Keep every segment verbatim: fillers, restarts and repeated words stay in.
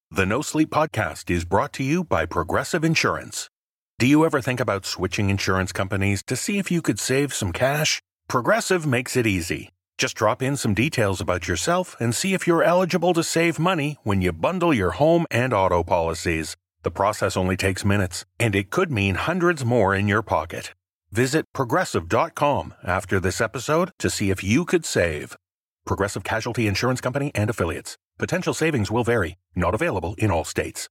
The No Sleep Podcast is brought to you by Progressive Insurance. Do you ever think about switching insurance companies to see if you could save some cash? Progressive makes it easy. Just drop in some details about yourself and see if you're eligible to save money when you bundle your home and auto policies. The process only takes minutes, and it could mean hundreds more in your pocket. Visit progressive dot com after this episode to see if you could save. Progressive Casualty Insurance Company and Affiliates. Potential savings will vary. Not available in all states.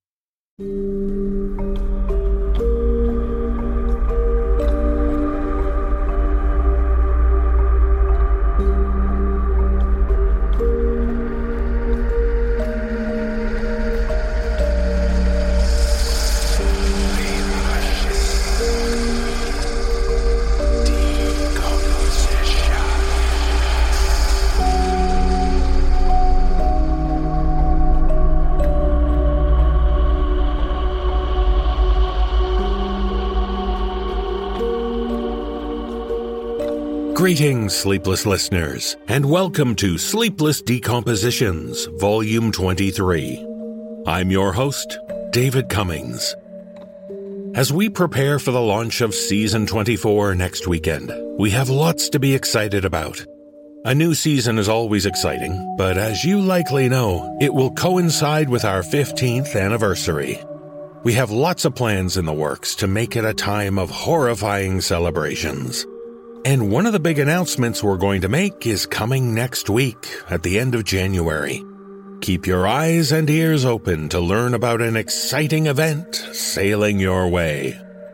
Greetings, sleepless listeners, and welcome to Sleepless Decompositions, Volume twenty-three. I'm your host, David Cummings. As we prepare for the launch of Season twenty-four next weekend, we have lots to be excited about. A new season is always exciting, but as you likely know, it will coincide with our fifteenth anniversary. We have lots of plans in the works to make it a time of horrifying celebrations. And one of the big announcements we're going to make is coming next week, at the end of January. Keep your eyes and ears open to learn about an exciting event sailing your way.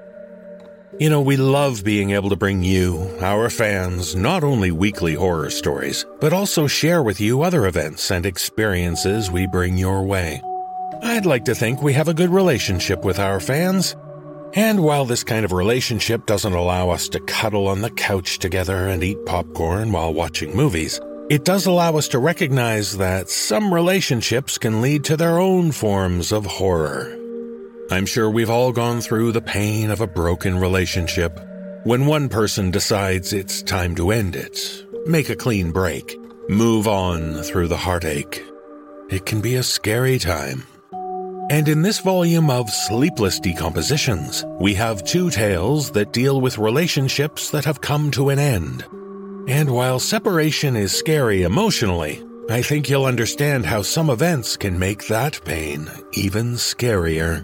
You know, we love being able to bring you, our fans, not only weekly horror stories, but also share with you other events and experiences we bring your way. I'd like to think we have a good relationship with our fans. And while this kind of relationship doesn't allow us to cuddle on the couch together and eat popcorn while watching movies, it does allow us to recognize that some relationships can lead to their own forms of horror. I'm sure we've all gone through the pain of a broken relationship, when one person decides it's time to end it, make a clean break, move on through the heartache. It can be a scary time. And in this volume of Sleepless Decompositions, we have two tales that deal with relationships that have come to an end. And while separation is scary emotionally, I think you'll understand how some events can make that pain even scarier.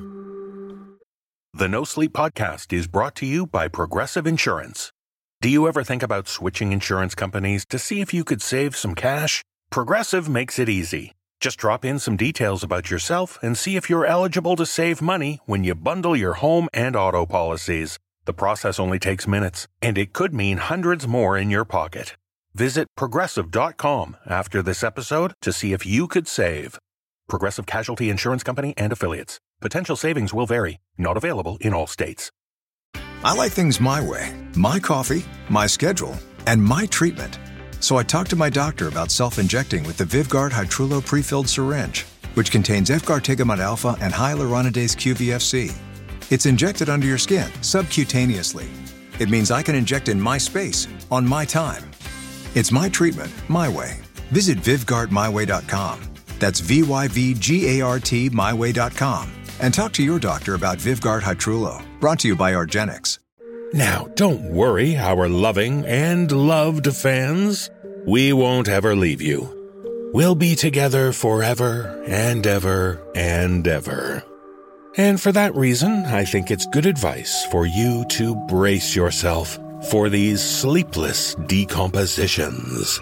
The No Sleep Podcast is brought to you by Progressive Insurance. Do you ever think about switching insurance companies to see if you could save some cash? Progressive makes it easy. Just drop in some details about yourself and see if you're eligible to save money when you bundle your home and auto policies. The process only takes minutes, and it could mean hundreds more in your pocket. Visit progressive dot com after this episode to see if you could save. Progressive Casualty Insurance Company and Affiliates. Potential savings will vary. Not available in all states. I like things my way. My coffee, my schedule, and my treatment. So I talked to my doctor about self-injecting with the Vyvgart Hytrulo pre-filled syringe, which contains efgartigimod alpha and hyaluronidase Q V F C. It's injected under your skin, subcutaneously. It means I can inject in my space, on my time. It's my treatment, my way. Visit Vyvgart my way dot com. That's V Y V G A R T my way dot com. And talk to your doctor about Vyvgart Hytrulo. Brought to you by Argenix. Now, don't worry, our loving and loved fans. We won't ever leave you. We'll be together forever and ever and ever. And for that reason, I think it's good advice for you to brace yourself for these sleepless decompositions.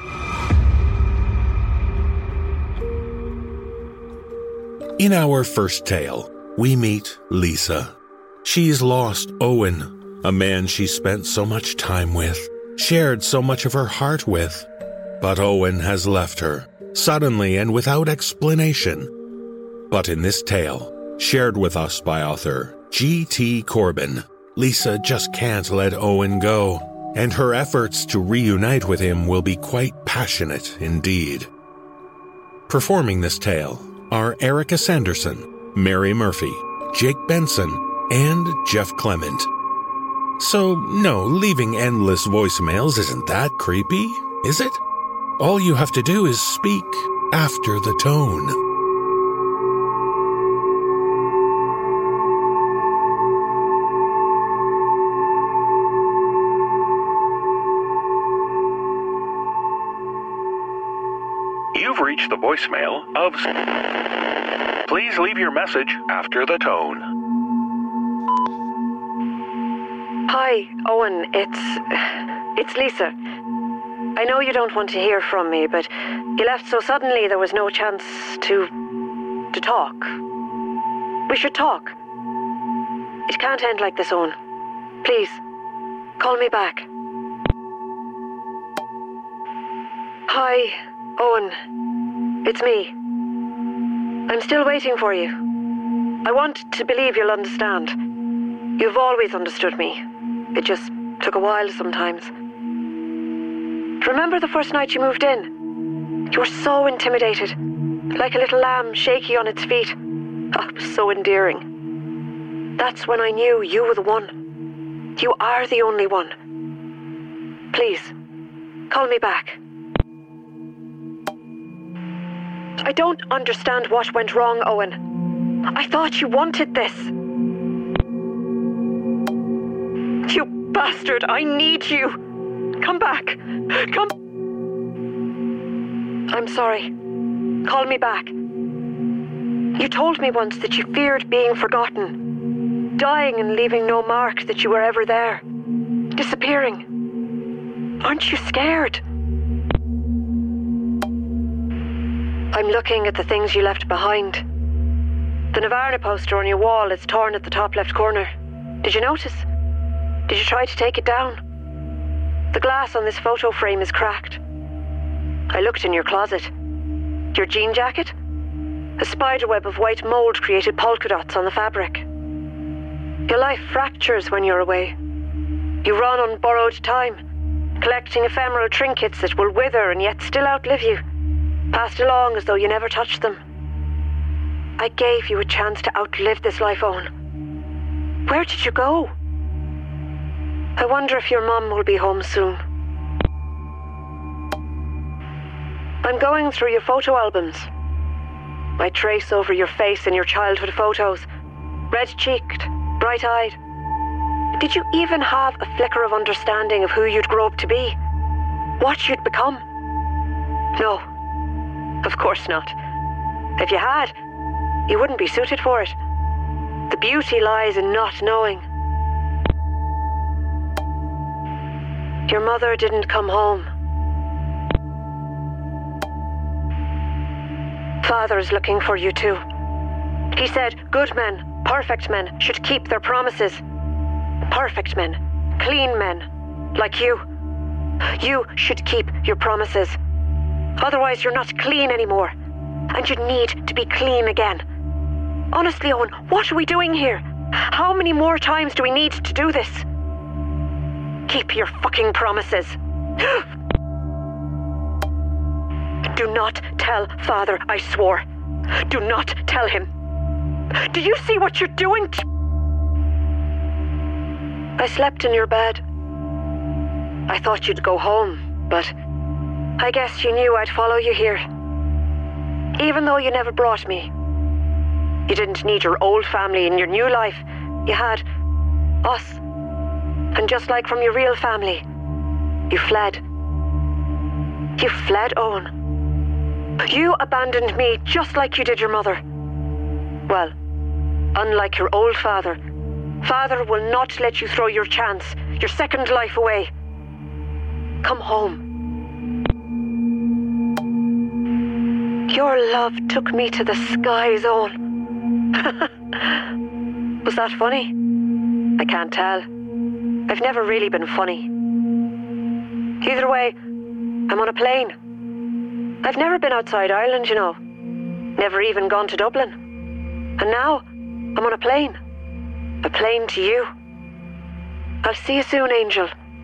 In our first tale, we meet Lisa. She's lost Owen, a man she spent so much time with, shared so much of her heart with. But Owen has left her, suddenly and without explanation. But in this tale, shared with us by author G T Corbin, Lisa just can't let Owen go, and her efforts to reunite with him will be quite passionate indeed. Performing this tale are Erica Sanderson, Mary Murphy, Jake Benson, and Jeff Clement. So, no, leaving endless voicemails isn't that creepy, is it? All you have to do is speak after the tone. reached the voicemail of... Please leave your message after the tone. Hi, Owen. It's... It's Lisa. I know you don't want to hear from me, but you left so suddenly there was no chance to... to talk. We should talk. It can't end like this, Owen. Please, call me back. Hi, Owen. It's me. I'm still waiting for you. I want to believe you'll understand. You've always understood me. It just took a while sometimes. Remember the first night you moved in? You were so intimidated, like a little lamb shaky on its feet. Oh, it was so endearing. That's when I knew you were the one. You are the only one. Please, call me back. I don't understand what went wrong, Owen. I thought you wanted this. You bastard, I need you. Come back. Come. I'm sorry. Call me back. You told me once that you feared being forgotten, dying and leaving no mark that you were ever there, disappearing. Aren't you scared? I'm looking at the things you left behind. The Nirvana poster on your wall is torn at the top left corner. Did you notice? Did you try to take it down? The glass on this photo frame is cracked. I looked in your closet. Your jean jacket? A spiderweb of white mold created polka dots on the fabric. Your life fractures when you're away. You run on borrowed time, collecting ephemeral trinkets that will wither and yet still outlive you, passed along as though you never touched them. I gave you a chance to outlive this life, Owen. Where did you go? I wonder if your mum will be home soon. I'm going through your photo albums. I trace over your face in your childhood photos, red-cheeked, bright-eyed. Did you even have a flicker of understanding of who you'd grow up to be? What you'd become? No, of course not. If you had, you wouldn't be suited for it. The beauty lies in not knowing. Your mother didn't come home. Father's looking for you too. He said good men, perfect men, should keep their promises. Perfect men, clean men, like you. You should keep your promises. Otherwise you're not clean anymore. And you need to be clean again. Honestly, Owen, what are we doing here? How many more times do we need to do this? Keep your fucking promises. Do not tell Father I swore. Do not tell him. Do you see what you're doing to... I slept in your bed. I thought you'd go home, but I guess you knew I'd follow you here. Even though you never brought me. You didn't need your old family in your new life. You had us. And just like from your real family, you fled. You fled, Owen. You abandoned me just like you did your mother. Well, unlike your old father, Father will not let you throw your chance, your second life away. Come home. Your love took me to the skies, Owen. Was that funny? I can't tell. I've never really been funny. Either way, I'm on a plane. I've never been outside Ireland, you know. Never even gone to Dublin. And now, I'm on a plane. A plane to you. I'll see you soon, Angel.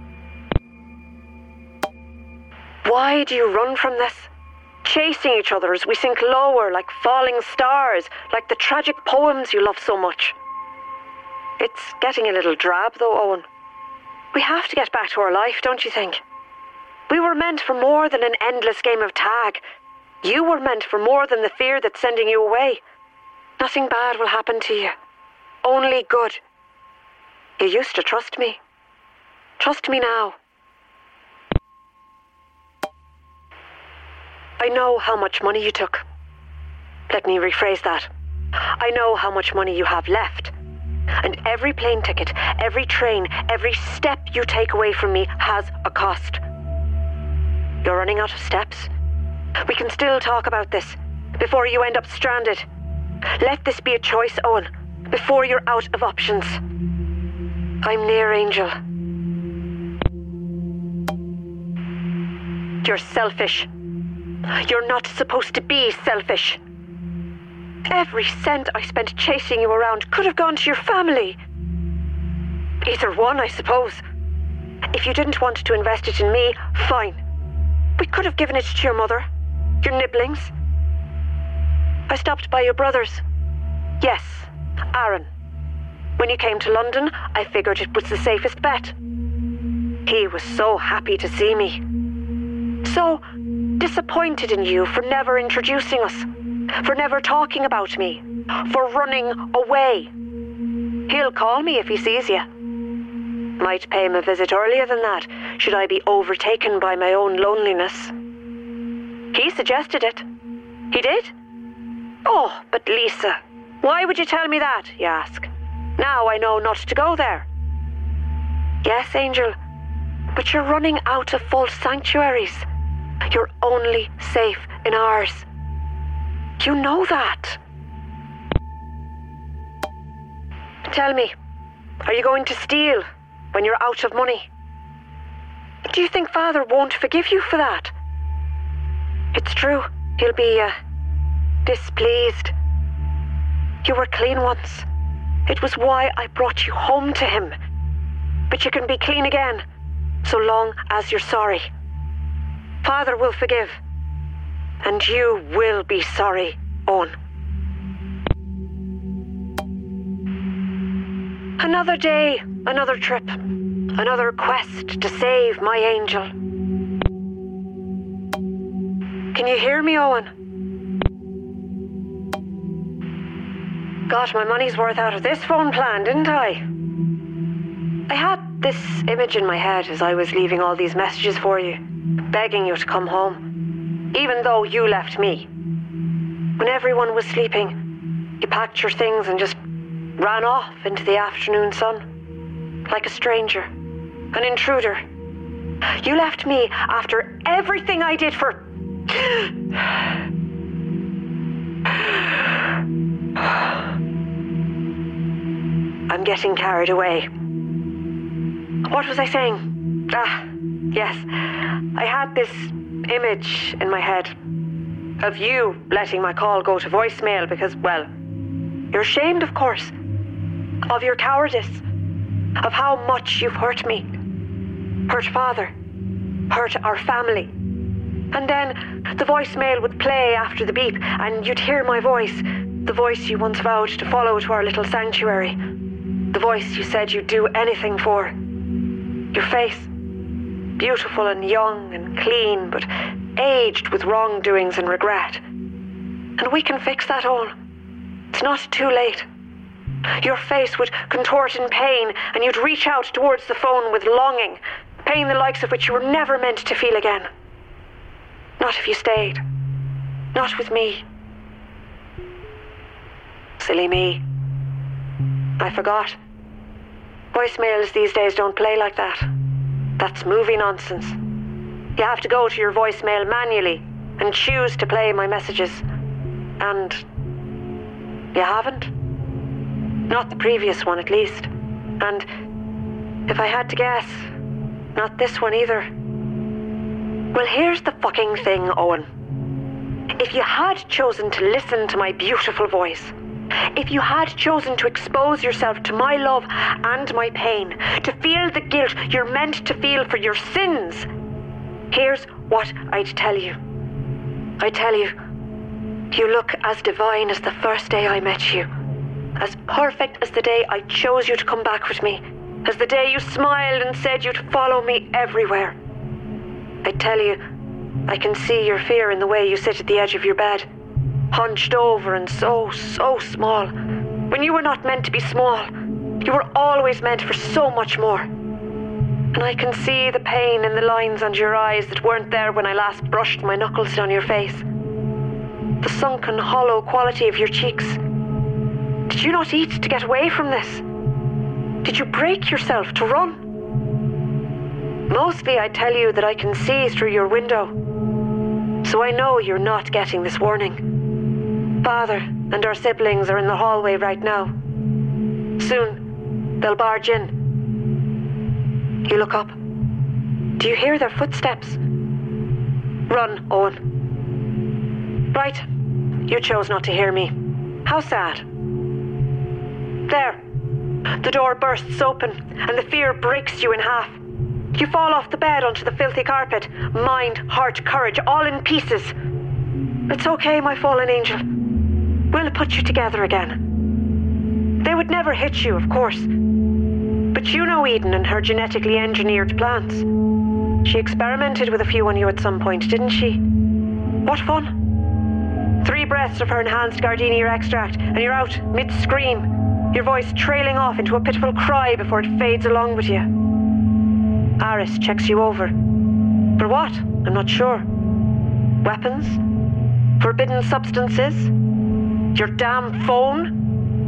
Why do you run from this? Chasing each other as we sink lower like falling stars, like the tragic poems you love so much. It's getting a little drab though, Owen. We have to get back to our life, don't you think? We were meant for more than an endless game of tag. You were meant for more than the fear that's sending you away. Nothing bad will happen to you. Only good. You used to trust me. Trust me now. I know how much money you took. Let me rephrase that. I know how much money you have left. And every plane ticket, every train, every step you take away from me has a cost. You're running out of steps. We can still talk about this before you end up stranded. Let this be a choice, Owen, before you're out of options. I'm near, Angel. You're selfish. You're not supposed to be selfish. Every cent I spent chasing you around could have gone to your family. Either one, I suppose. If you didn't want to invest it in me, fine. We could have given it to your mother, your nibblings. I stopped by your brother's. Yes, Aaron. When you came to London, I figured it was the safest bet. He was so happy to see me. So disappointed in you for never introducing us, for never talking about me, for running away. He'll call me if he sees you. Might pay him a visit earlier than that, should I be overtaken by my own loneliness. He suggested it. He did? Oh, but Lisa, why would you tell me that, you ask? Now I know not to go there. Yes, Angel, but you're running out of false sanctuaries. You're only safe in ours. You know that. Tell me, are you going to steal when you're out of money? Do you think Father won't forgive you for that? It's true, he'll be uh, displeased. You were clean once. It was why I brought you home to him. But you can be clean again, so long as you're sorry. Father will forgive. And you will be sorry, Owen. Another day, another trip, another quest to save my Angel. Can you hear me, Owen? Got my money's worth out of this phone plan, didn't I? I had this image in my head as I was leaving all these messages for you, begging you to come home, even though you left me. When everyone was sleeping, you packed your things and just ran off into the afternoon sun, like a stranger, an intruder. You left me after everything I did for... I'm getting carried away. What was I saying? Ah, yes. I had this image in my head of you letting my call go to voicemail because, well, you're ashamed, of course, of your cowardice, of how much you've hurt me, hurt Father, hurt our family. And then the voicemail would play after the beep and you'd hear my voice, the voice you once vowed to follow to our little sanctuary, the voice you said you'd do anything for. Your face, beautiful and young and clean, but aged with wrongdoings and regret. And we can fix that all. It's not too late. Your face would contort in pain and you'd reach out towards the phone with longing, pain the likes of which you were never meant to feel again. Not if you stayed. Not with me. Silly me. I forgot. Voicemails these days don't play like that. That's movie nonsense. You have to go to your voicemail manually and choose to play my messages. And you haven't. Not the previous one, at least. And if I had to guess, not this one either. Well, here's the fucking thing, Owen. If you had chosen to listen to my beautiful voice, if you had chosen to expose yourself to my love and my pain, to feel the guilt you're meant to feel for your sins, here's what I'd tell you. I tell you, you look as divine as the first day I met you, as perfect as the day I chose you to come back with me, as the day you smiled and said you'd follow me everywhere. I tell you, I can see your fear in the way you sit at the edge of your bed, hunched over and so, so small, when you were not meant to be small. You were always meant for so much more. And I can see the pain in the lines under your eyes that weren't there when I last brushed my knuckles down your face. The sunken, hollow quality of your cheeks. Did you not eat to get away from this? Did you break yourself to run? Mostly I tell you that I can see through your window. So I know you're not getting this warning. Father and our siblings are in the hallway right now. Soon, they'll barge in. You look up. Do you hear their footsteps? Run, Owen. Right. You chose not to hear me. How sad. There. The door bursts open, and the fear breaks you in half. You fall off the bed onto the filthy carpet. Mind, heart, courage, all in pieces. It's okay, my fallen angel. We'll put you together again. They would never hit you, of course. But you know Eden and her genetically engineered plants. She experimented with a few on you at some point, didn't she? What fun. Three breaths of her enhanced gardenia extract, and you're out, mid-scream, your voice trailing off into a pitiful cry before it fades along with you. Aris checks you over. For what? I'm not sure. Weapons? Forbidden substances? Your damn phone?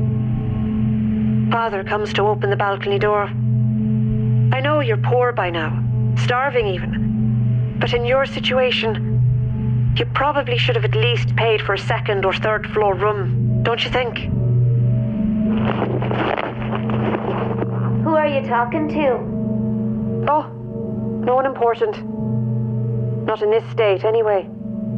Father comes to open the balcony door. I know you're poor by now, starving even. But in your situation, you probably should have at least paid for a second or third floor room, don't you think? Who are you talking to? Oh, no one important. Not in this state, anyway.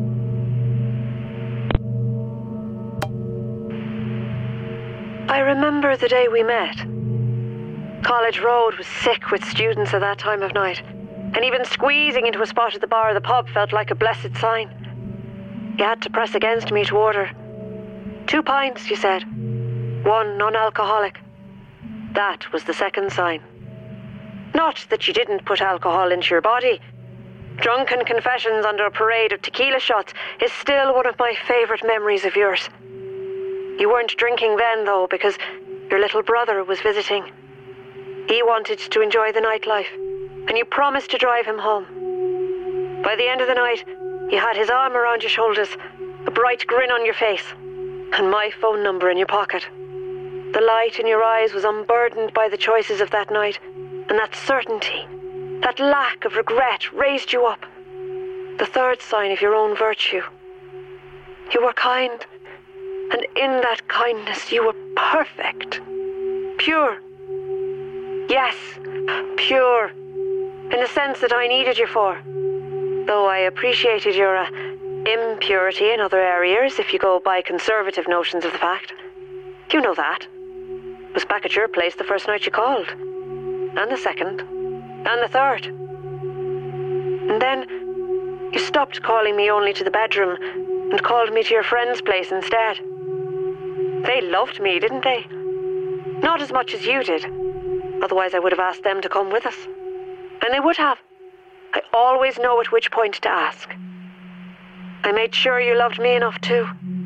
I remember the day we met. College Road was sick with students at that time of night, and even squeezing into a spot at the bar of the pub felt like a blessed sign. You had to press against me to order. Two pints, you said. One non-alcoholic. That was the second sign. Not that you didn't put alcohol into your body. Drunken confessions under a parade of tequila shots is still one of my favourite memories of yours. You weren't drinking then, though, because your little brother was visiting. He wanted to enjoy the nightlife, and you promised to drive him home. By the end of the night, you had his arm around your shoulders, a bright grin on your face, and my phone number in your pocket. The light in your eyes was unburdened by the choices of that night, and that certainty, that lack of regret raised you up. The third sign of your own virtue. You were kind, and in that kindness you were perfect. Pure. Yes, pure. In the sense that I needed you for. Though I appreciated your uh, impurity in other areas, if you go by conservative notions of the fact. You know that. I was back at your place the first night you called. And the second. And the third. And then you stopped calling me only to the bedroom and called me to your friend's place instead. They loved me, didn't they? Not as much as you did. Otherwise I would have asked them to come with us. And they would have. I always know at which point to ask. I made sure you loved me enough too.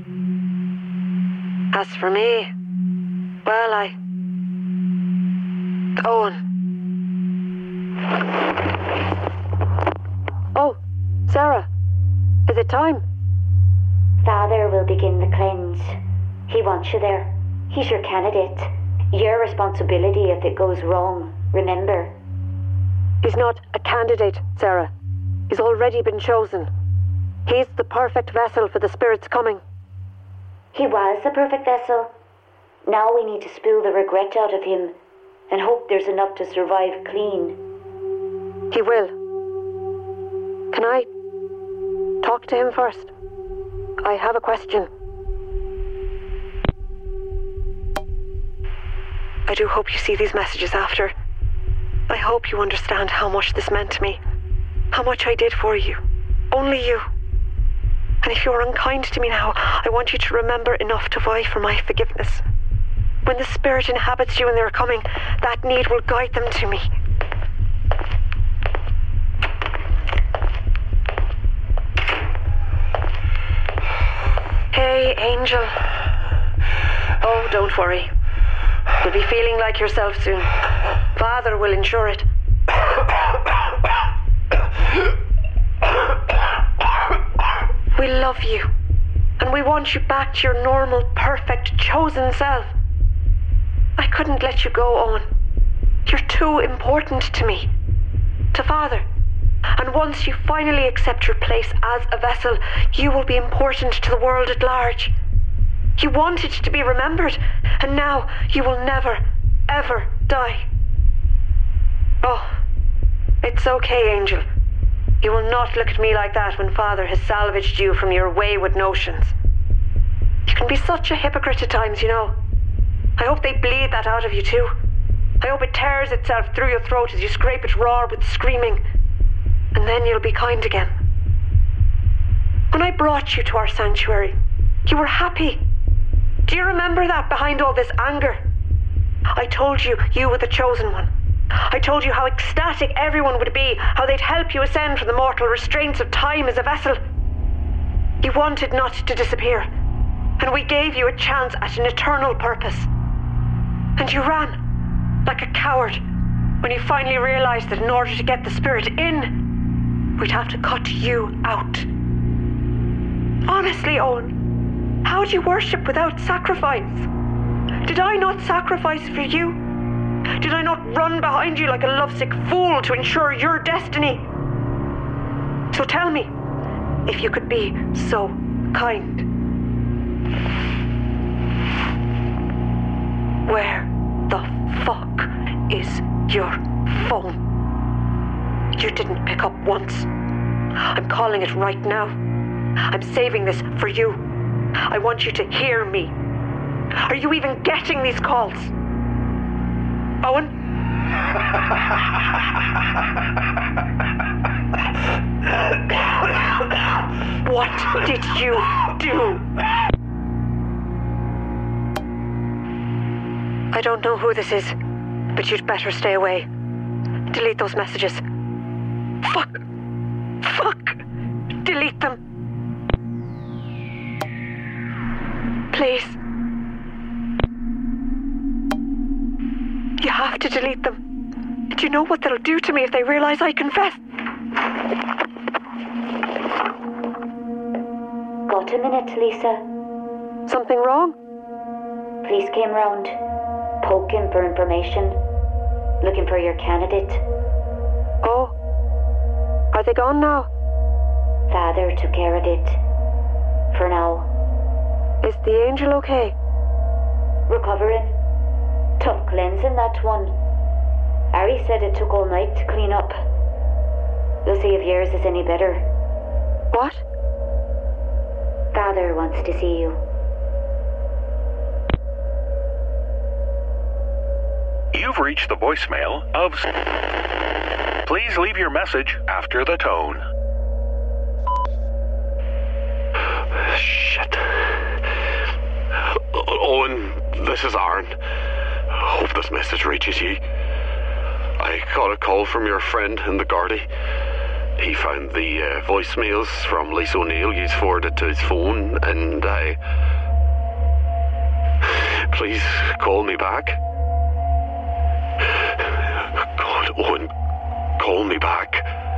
As for me, well, I... Owen. Oh, Sarah. Is it time? Father will begin the cleanse. He wants you there. He's your candidate. Your responsibility if it goes wrong, remember. He's not a candidate, Sarah. He's already been chosen. He's the perfect vessel for the Spirit's coming. He was the perfect vessel. Now we need to spill the regret out of him and hope there's enough to survive clean. He will. Can I talk to him first? I have a question. I do hope you see these messages after. I hope you understand how much this meant to me. How much I did for you. Only you. And if you're unkind to me now, I want you to remember enough to vie for my forgiveness. When the Spirit inhabits you and they're coming, that need will guide them to me. Hey, Angel. Oh, don't worry. You'll be feeling like yourself soon. Father will ensure it. We love you, and we want you back to your normal, perfect, chosen self. I couldn't let you go, Owen. You're too important to me, to Father. And once you finally accept your place as a vessel, you will be important to the world at large. You wanted to be remembered, and now you will never, ever die. Oh, it's okay, Angel. You will not look at me like that when Father has salvaged you from your wayward notions. You can be such a hypocrite at times, you know. I hope they bleed that out of you too. I hope it tears itself through your throat as you scrape it raw with screaming. And then you'll be kind again. When I brought you to our sanctuary, you were happy. Do you remember that behind all this anger? I told you you were the chosen one. I told you how ecstatic everyone would be, how they'd help you ascend from the mortal restraints of time as a vessel. You wanted not to disappear, and we gave you a chance at an eternal purpose. And you ran, like a coward, when you finally realized that in order to get the spirit in, we'd have to cut you out. Honestly, Owen, how'd you worship without sacrifice? Did I not sacrifice for you? Did I not run behind you like a lovesick fool to ensure your destiny? So tell me, if you could be so kind. Where the fuck is your phone? You didn't pick up once. I'm calling it right now. I'm saving this for you. I want you to hear me. Are you even getting these calls? Owen? What did you do? I don't know who this is, but you'd better stay away. Delete those messages. Fuck. Fuck. Delete them. Please. You have to delete them. Do you know what they'll do to me if they realize I confess? Got a minute, Lisa? Something wrong? Police came round, poking for information, looking for your candidate. Oh. Are they gone now? Father took care of it. For now. Is the angel okay? Recovering. Tough cleansing, that one. Harry said it took all night to clean up. We'll see if yours is any better. What? Father wants to see you. You've reached the voicemail of... Please leave your message after the tone. Shit. Owen, this is Aaron. Hope this message reaches you. I got a call from your friend in the Gardaí. He found the uh, voicemails from Lisa O'Neill. He's forwarded to his phone, and I... Please call me back. God, Owen, call me back.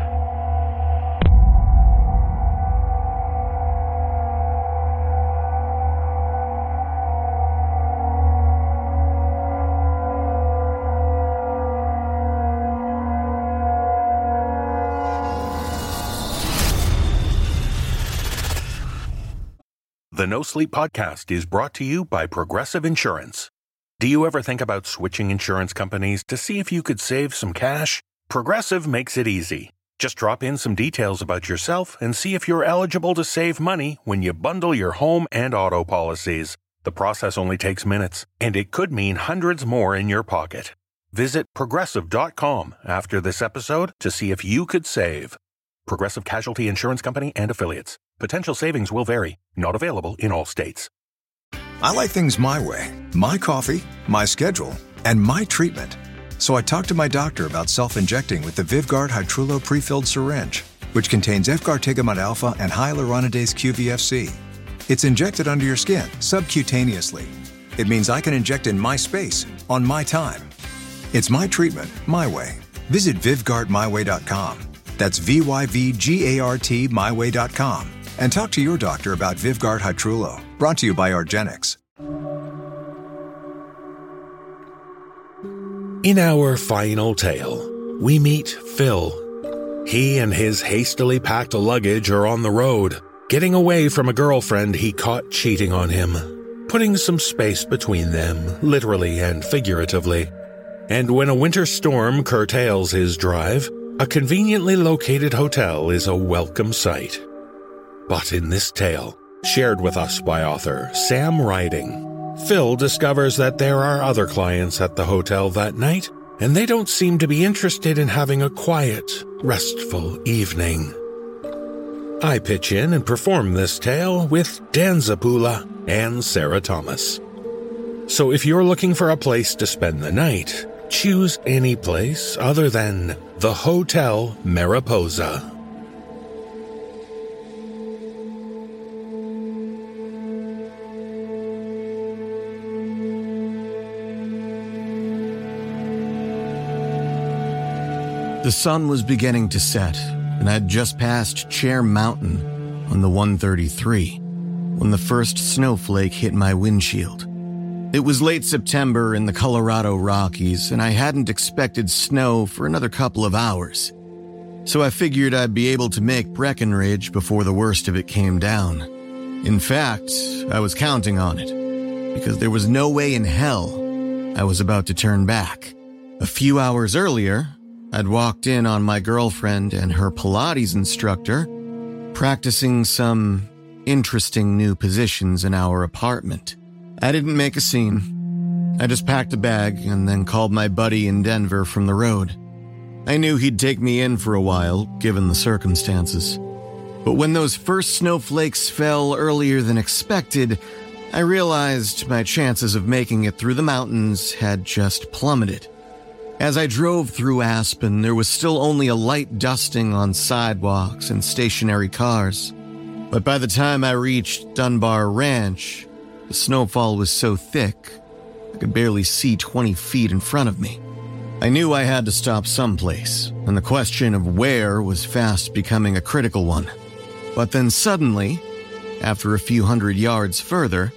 The No Sleep Podcast is brought to you by Progressive Insurance. Do you ever think about switching insurance companies to see if you could save some cash? Progressive makes it easy. Just drop in some details about yourself and see if you're eligible to save money when you bundle your home and auto policies. The process only takes minutes, and it could mean hundreds more in your pocket. Visit progressive dot com after this episode to see if you could save. Progressive Casualty Insurance Company and Affiliates. Potential savings will vary. Not available in all states. I like things my way. My coffee, my schedule, and my treatment. So I talked to my doctor about self-injecting with the VivGuard Hytrulo prefilled syringe, which contains efgartigimod alpha and hyaluronidase Q V F C. It's injected under your skin, subcutaneously. It means I can inject in my space, on my time. It's my treatment, my way. Visit viv gart my way dot com. That's V Y V G A R T my way dot com. And talk to your doctor about Vyvgart Hytrulo. Brought to you by argenx. In our final tale, we meet Phil. He and his hastily packed luggage are on the road, getting away from a girlfriend he caught cheating on him, putting some space between them, literally and figuratively. And when a winter storm curtails his drive, a conveniently located hotel is a welcome sight. But in this tale, shared with us by author Sam Riding, Phil discovers that there are other clients at the hotel that night, and they don't seem to be interested in having a quiet, restful evening. I pitch in and perform this tale with Dan Zapula and Sarah Thomas. So if you're looking for a place to spend the night, choose any place other than the Hotel Mariposa. The sun was beginning to set, and I'd just passed Chair Mountain on the one thirty-three when the first snowflake hit my windshield. It was late September in the Colorado Rockies, and I hadn't expected snow for another couple of hours. So I figured I'd be able to make Breckenridge before the worst of it came down. In fact, I was counting on it, because there was no way in hell I was about to turn back. A few hours earlier, I'd walked in on my girlfriend and her Pilates instructor practicing some interesting new positions in our apartment. I didn't make a scene. I just packed a bag and then called my buddy in Denver from the road. I knew he'd take me in for a while, given the circumstances. But when those first snowflakes fell earlier than expected, I realized my chances of making it through the mountains had just plummeted. As I drove through Aspen, there was still only a light dusting on sidewalks and stationary cars. But by the time I reached Dunbar Ranch, the snowfall was so thick, I could barely see twenty feet in front of me. I knew I had to stop someplace, and the question of where was fast becoming a critical one. But then suddenly, after a few hundred yards further,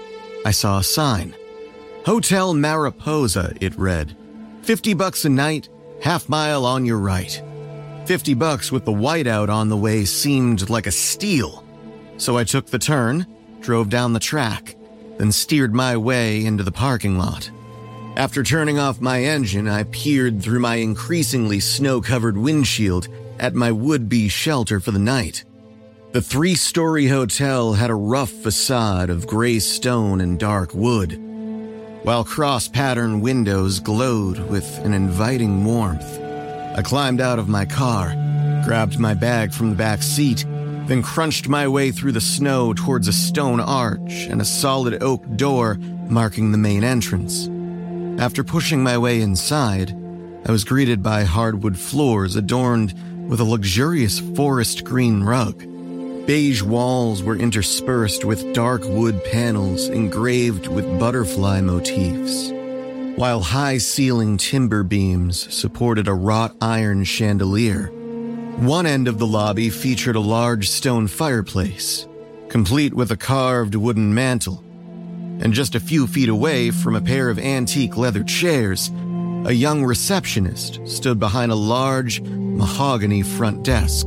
I saw a sign. Hotel Mariposa, it read. Fifty bucks a night, half mile on your right. Fifty bucks with the whiteout on the way seemed like a steal. So I took the turn, drove down the track, then steered my way into the parking lot. After turning off my engine, I peered through my increasingly snow-covered windshield at my would-be shelter for the night. The three-story hotel had a rough facade of gray stone and dark wood, while cross-pattern windows glowed with an inviting warmth. I climbed out of my car, grabbed my bag from the back seat, then crunched my way through the snow towards a stone arch and a solid oak door marking the main entrance. After pushing my way inside, I was greeted by hardwood floors adorned with a luxurious forest green rug. Beige walls were interspersed with dark wood panels engraved with butterfly motifs, while high-ceiling timber beams supported a wrought iron chandelier. One end of the lobby featured a large stone fireplace, complete with a carved wooden mantel, and just a few feet away from a pair of antique leather chairs, a young receptionist stood behind a large mahogany front desk.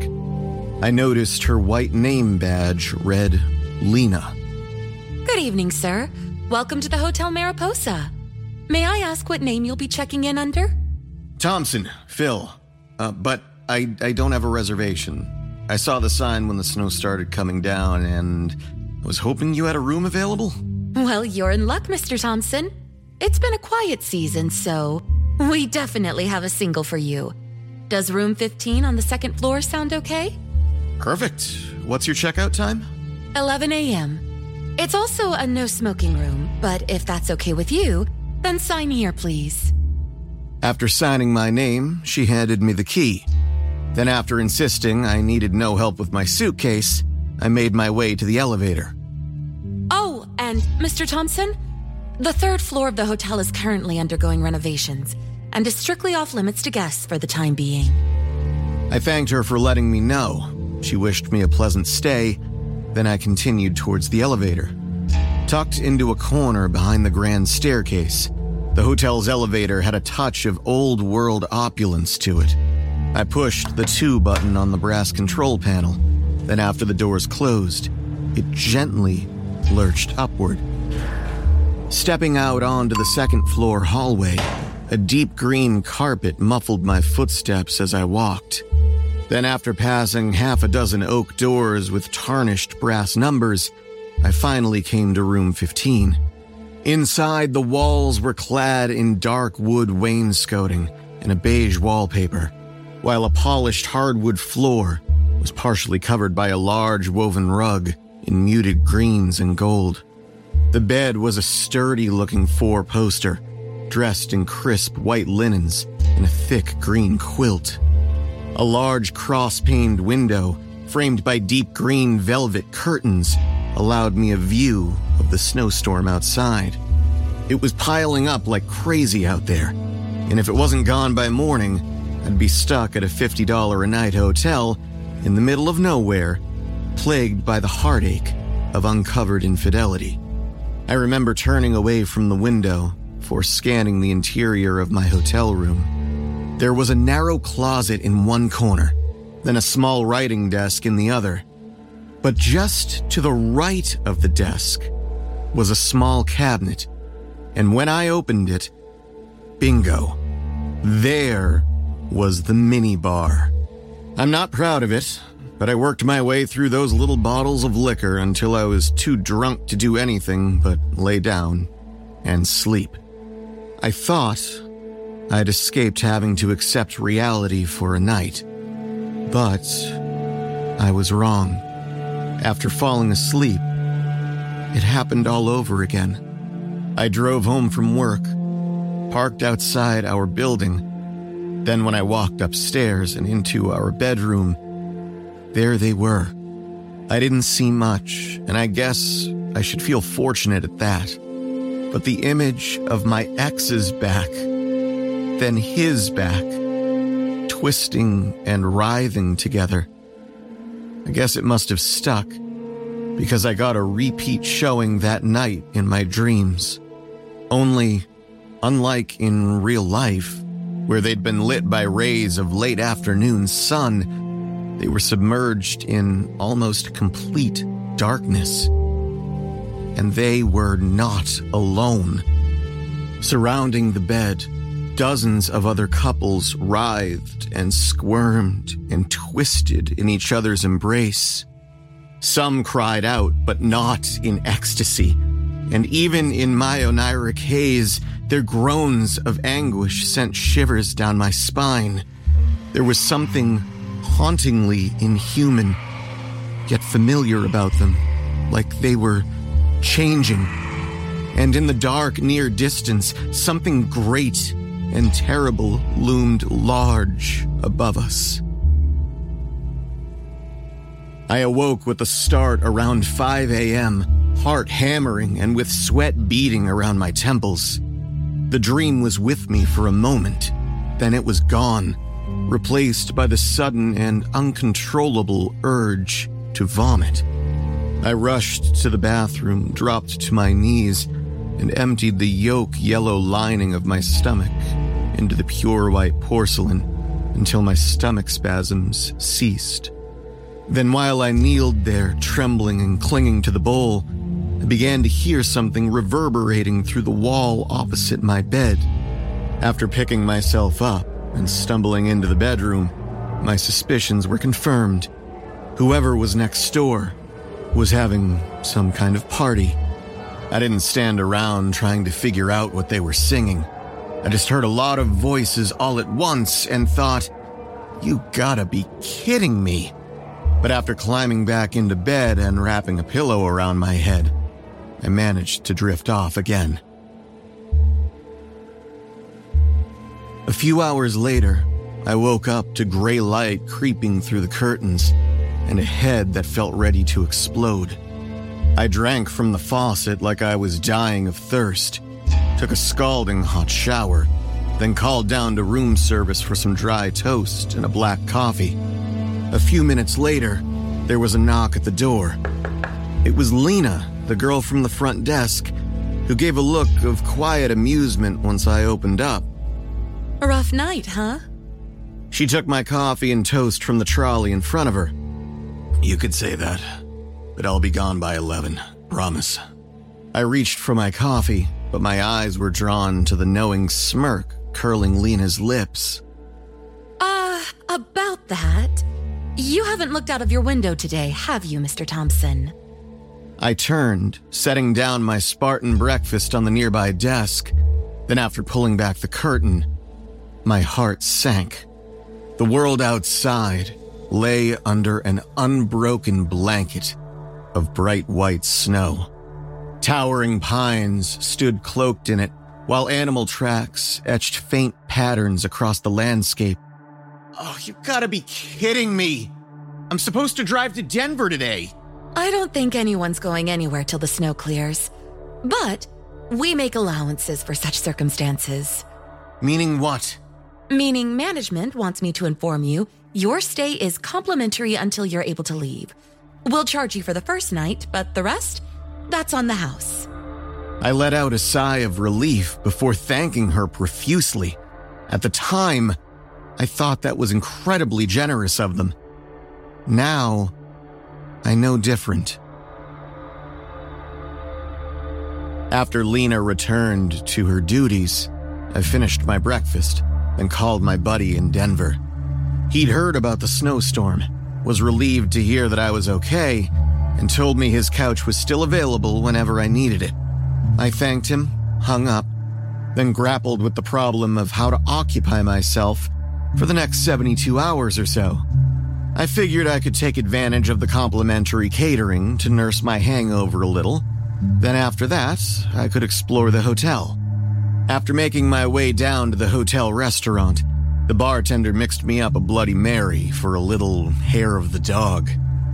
I noticed her white name badge read Lena. Good evening, sir. Welcome to the Hotel Mariposa. May I ask what name you'll be checking in under? Thompson, Phil. Uh, but I, I don't have a reservation. I saw the sign when the snow started coming down, and I was hoping you had a room available. Well, you're in luck, Mister Thompson. It's been a quiet season, so we definitely have a single for you. Does room fifteen on the second floor sound okay? Perfect. What's your checkout time? eleven a.m. It's also a no-smoking room, but if that's okay with you, then sign here, please. After signing my name, she handed me the key. Then after insisting I needed no help with my suitcase, I made my way to the elevator. Oh, and Mister Thompson, the third floor of the hotel is currently undergoing renovations, and is strictly off limits to guests for the time being. I thanked her for letting me know. She wished me a pleasant stay, then I continued towards the elevator. Tucked into a corner behind the grand staircase, the hotel's elevator had a touch of old-world opulence to it. I pushed the two button on the brass control panel. Then after the doors closed, it gently lurched upward. Stepping out onto the second floor hallway, a deep green carpet muffled my footsteps as I walked. Then after passing half a dozen oak doors with tarnished brass numbers, I finally came to room fifteen. Inside, the walls were clad in dark wood wainscoting and a beige wallpaper, while a polished hardwood floor was partially covered by a large woven rug in muted greens and gold. The bed was a sturdy-looking four-poster, dressed in crisp white linens and a thick green quilt. A large cross-paned window, framed by deep green velvet curtains, allowed me a view of the snowstorm outside. It was piling up like crazy out there, and if it wasn't gone by morning, I'd be stuck at a fifty dollars a night hotel in the middle of nowhere, plagued by the heartache of uncovered infidelity. I remember turning away from the window before scanning the interior of my hotel room. There was a narrow closet in one corner, then a small writing desk in the other. But just to the right of the desk was a small cabinet, and when I opened it, bingo, there was the minibar. I'm not proud of it, but I worked my way through those little bottles of liquor until I was too drunk to do anything but lay down and sleep. I thought I'd escaped having to accept reality for a night, but I was wrong. After falling asleep, it happened all over again. I drove home from work, parked outside our building. Then when I walked upstairs and into our bedroom, there they were. I didn't see much, and I guess I should feel fortunate at that. But the image of my ex's back, then his back, twisting and writhing together. I guess it must have stuck, because I got a repeat showing that night in my dreams. Only, unlike in real life, where they'd been lit by rays of late afternoon sun, they were submerged in almost complete darkness. And they were not alone. Surrounding the bed, dozens of other couples writhed and squirmed and twisted in each other's embrace. Some cried out, but not in ecstasy. And even in my oniric haze, their groans of anguish sent shivers down my spine. There was something hauntingly inhuman, yet familiar about them, like they were changing. And in the dark near distance, something great and terrible loomed large above us. I awoke with a start around five a.m., heart hammering and with sweat beading around my temples. The dream was with me for a moment, then it was gone, replaced by the sudden and uncontrollable urge to vomit. I rushed to the bathroom, dropped to my knees, and emptied the yolk yellow lining of my stomach into the pure white porcelain until my stomach spasms ceased. Then while I kneeled there, trembling and clinging to the bowl, I began to hear something reverberating through the wall opposite my bed. After picking myself up and stumbling into the bedroom, my suspicions were confirmed. Whoever was next door was having some kind of party. I didn't stand around trying to figure out what they were singing. I just heard a lot of voices all at once and thought, you gotta be kidding me. But after climbing back into bed and wrapping a pillow around my head, I managed to drift off again. A few hours later, I woke up to gray light creeping through the curtains and a head that felt ready to explode. I drank from the faucet like I was dying of thirst, took a scalding hot shower, then called down to room service for some dry toast and a black coffee. A few minutes later, there was a knock at the door. It was Lena, the girl from the front desk, who gave a look of quiet amusement once I opened up. A rough night, huh? She took my coffee and toast from the trolley in front of her. You could say that, but I'll be gone by eleven, promise. I reached for my coffee, but my eyes were drawn to the knowing smirk curling Lena's lips. Uh, about that, you haven't looked out of your window today, have you, Mister Thompson? I turned, setting down my Spartan breakfast on the nearby desk. Then after pulling back the curtain, my heart sank. The world outside lay under an unbroken blanket of bright white snow. Towering pines stood cloaked in it, while animal tracks etched faint patterns across the landscape. Oh, you gotta be kidding me! I'm supposed to drive to Denver today! I don't think anyone's going anywhere till the snow clears. But we make allowances for such circumstances. Meaning what? Meaning management wants me to inform you your stay is complimentary until you're able to leave. We'll charge you for the first night, but the rest, that's on the house. I let out a sigh of relief before thanking her profusely. At the time, I thought that was incredibly generous of them. Now, I know different. After Lena returned to her duties, I finished my breakfast and called my buddy in Denver. He'd heard about the snowstorm, was relieved to hear that I was okay, and told me his couch was still available whenever I needed it. I thanked him, hung up, then grappled with the problem of how to occupy myself for the next seventy-two hours or so. I figured I could take advantage of the complimentary catering to nurse my hangover a little. Then after that, I could explore the hotel. After making my way down to the hotel restaurant, the bartender mixed me up a Bloody Mary for a little hair of the dog.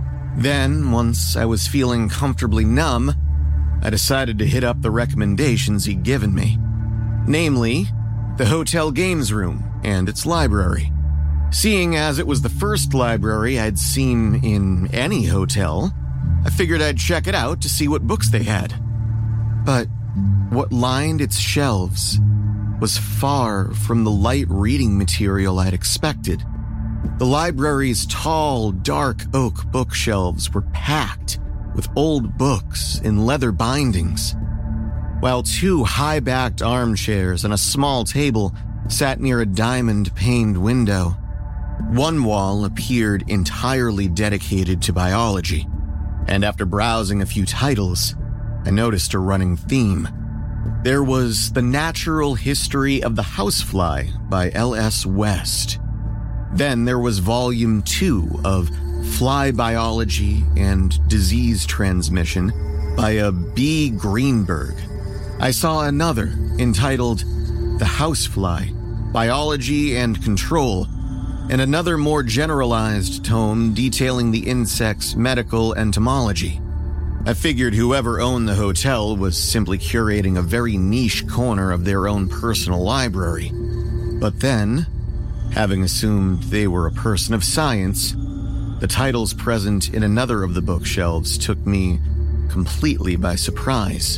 Then, once I was feeling comfortably numb, I decided to hit up the recommendations he'd given me. Namely, the hotel games room and its library. Seeing as it was the first library I'd seen in any hotel, I figured I'd check it out to see what books they had. But what lined its shelves was far from the light reading material I'd expected. The library's tall, dark oak bookshelves were packed with old books in leather bindings, while two high-backed armchairs and a small table sat near a diamond-paned window. One wall appeared entirely dedicated to biology, and after browsing a few titles, I noticed a running theme. There was The Natural History of the Housefly by L S West. Then there was Volume two of Fly Biology and Disease Transmission by a B. Greenberg. I saw another entitled The Housefly, Biology and Control, and another more generalized tome detailing the insect's medical entomology. I figured whoever owned the hotel was simply curating a very niche corner of their own personal library. But then, having assumed they were a person of science, the titles present in another of the bookshelves took me completely by surprise.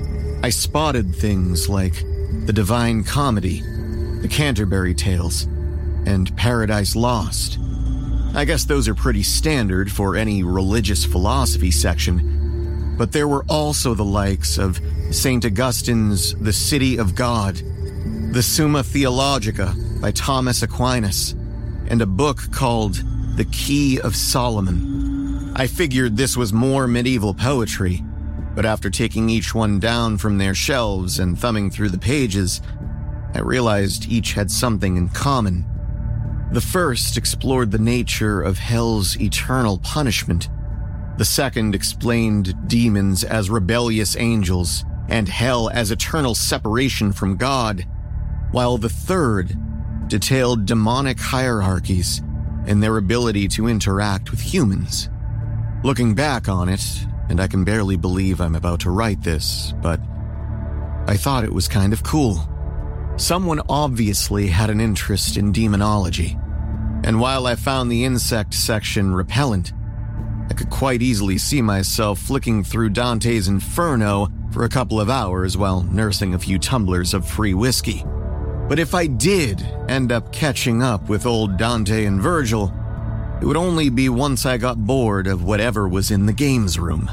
I spotted things like The Divine Comedy, The Canterbury Tales, and Paradise Lost. I guess those are pretty standard for any religious philosophy section, but there were also the likes of Saint Augustine's The City of God, the Summa Theologica by Thomas Aquinas, and a book called The Key of Solomon. I figured this was more medieval poetry, but after taking each one down from their shelves and thumbing through the pages, I realized each had something in common. The first explored the nature of hell's eternal punishment. The second explained demons as rebellious angels and hell as eternal separation from God, while the third detailed demonic hierarchies and their ability to interact with humans. Looking back on it, and I can barely believe I'm about to write this, but I thought it was kind of cool. Someone obviously had an interest in demonology, and while I found the insect section repellent, I could quite easily see myself flicking through Dante's Inferno for a couple of hours while nursing a few tumblers of free whiskey. But if I did end up catching up with old Dante and Virgil, it would only be once I got bored of whatever was in the games room.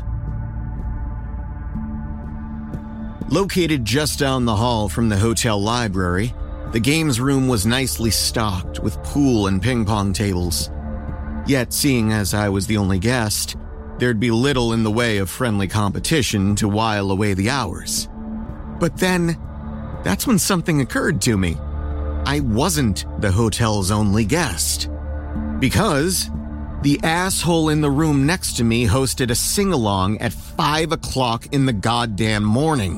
Located just down the hall from the hotel library, the games room was nicely stocked with pool and ping pong tables. Yet, seeing as I was the only guest, there'd be little in the way of friendly competition to while away the hours. But then, that's when something occurred to me. I wasn't the hotel's only guest. Because the asshole in the room next to me hosted a sing-along at five o'clock in the goddamn morning.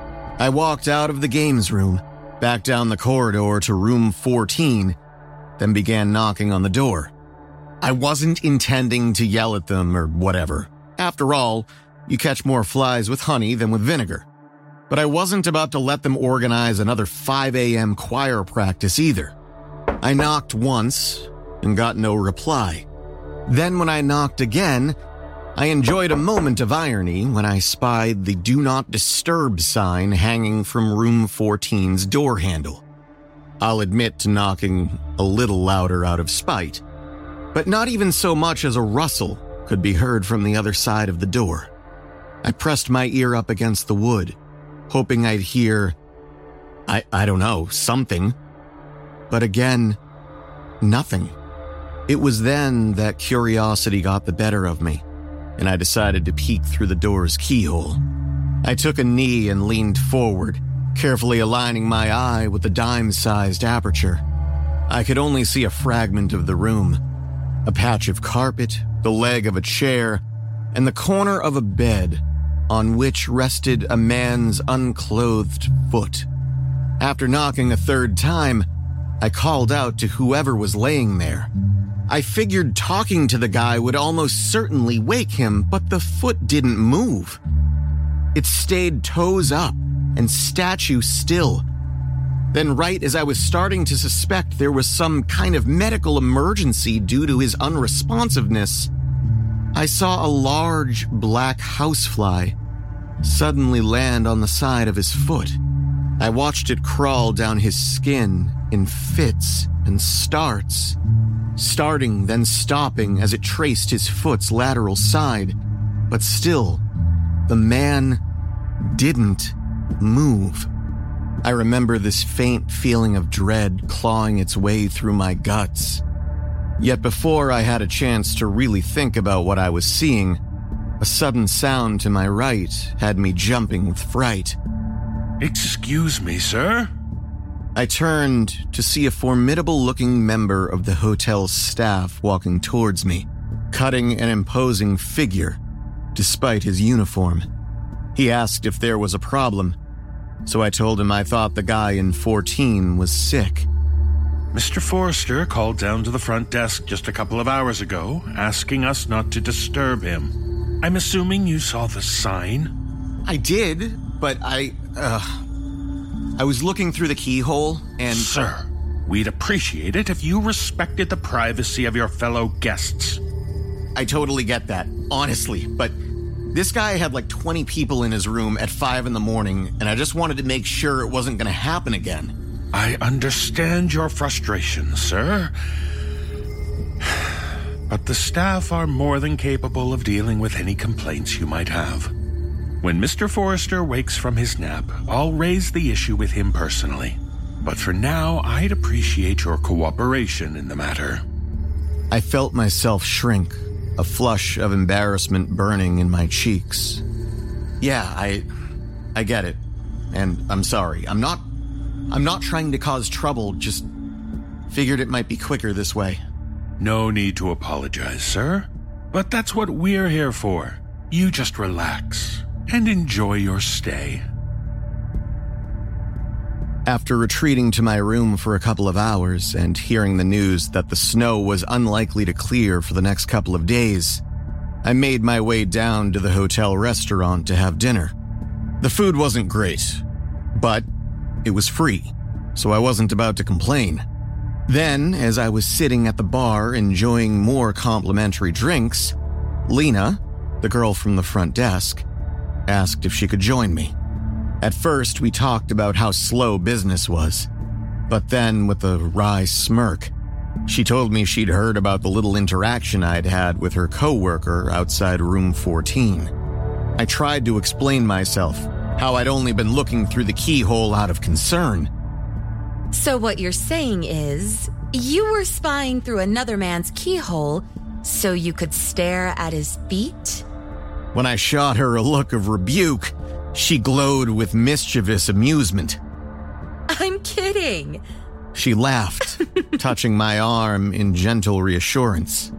I walked out of the games room, back down the corridor to room fourteen, then began knocking on the door. I wasn't intending to yell at them or whatever. After all, you catch more flies with honey than with vinegar. But I wasn't about to let them organize another five a.m. choir practice either. I knocked once and got no reply. Then when I knocked again, I enjoyed a moment of irony when I spied the Do Not Disturb sign hanging from room fourteen's door handle. I'll admit to knocking a little louder out of spite, but not even so much as a rustle could be heard from the other side of the door. I pressed my ear up against the wood, hoping I'd hear, I, I don't know, something. But again, nothing. It was then that curiosity got the better of me, and I decided to peek through the door's keyhole. I took a knee and leaned forward, carefully aligning my eye with the dime-sized aperture. I could only see a fragment of the room, a patch of carpet, the leg of a chair, and the corner of a bed on which rested a man's unclothed foot. After knocking a third time, I called out to whoever was laying there. I figured talking to the guy would almost certainly wake him, but the foot didn't move. It stayed toes up and statue still. Then right as I was starting to suspect there was some kind of medical emergency due to his unresponsiveness, I saw a large black housefly suddenly land on the side of his foot. I watched it crawl down his skin in fits and starts, starting then stopping as it traced his foot's lateral side, but still, the man didn't move. I remember this faint feeling of dread clawing its way through my guts. Yet before I had a chance to really think about what I was seeing, a sudden sound to my right had me jumping with fright. Excuse me, sir? I turned to see a formidable-looking member of the hotel's staff walking towards me, cutting an imposing figure, despite his uniform. He asked if there was a problem, so I told him I thought the guy in fourteen was sick. Mister Forrester called down to the front desk just a couple of hours ago, asking us not to disturb him. I'm assuming you saw the sign? I did, but I, uh... I was looking through the keyhole, and... Sir, we'd appreciate it if you respected the privacy of your fellow guests. I totally get that, honestly, but this guy had like twenty people in his room at five in the morning, and I just wanted to make sure it wasn't going to happen again. I understand your frustration, sir. But the staff are more than capable of dealing with any complaints you might have. When Mister Forrester wakes from his nap, I'll raise the issue with him personally. But for now, I'd appreciate your cooperation in the matter. I felt myself shrink, a flush of embarrassment burning in my cheeks. Yeah, I... I get it. And I'm sorry. I'm not... I'm not trying to cause trouble, just figured it might be quicker this way. No need to apologize, sir. But that's what we're here for. You just relax and enjoy your stay. After retreating to my room for a couple of hours and hearing the news that the snow was unlikely to clear for the next couple of days, I made my way down to the hotel restaurant to have dinner. The food wasn't great, but it was free, so I wasn't about to complain. Then, as I was sitting at the bar enjoying more complimentary drinks, Lena, the girl from the front desk, asked if she could join me. At first, we talked about how slow business was, but then, with a wry smirk, she told me she'd heard about the little interaction I'd had with her coworker outside room fourteen. I tried to explain myself, how I'd only been looking through the keyhole out of concern. So what you're saying is, you were spying through another man's keyhole so you could stare at his feet? When I shot her a look of rebuke, she glowed with mischievous amusement. I'm kidding. She laughed, touching my arm in gentle reassurance.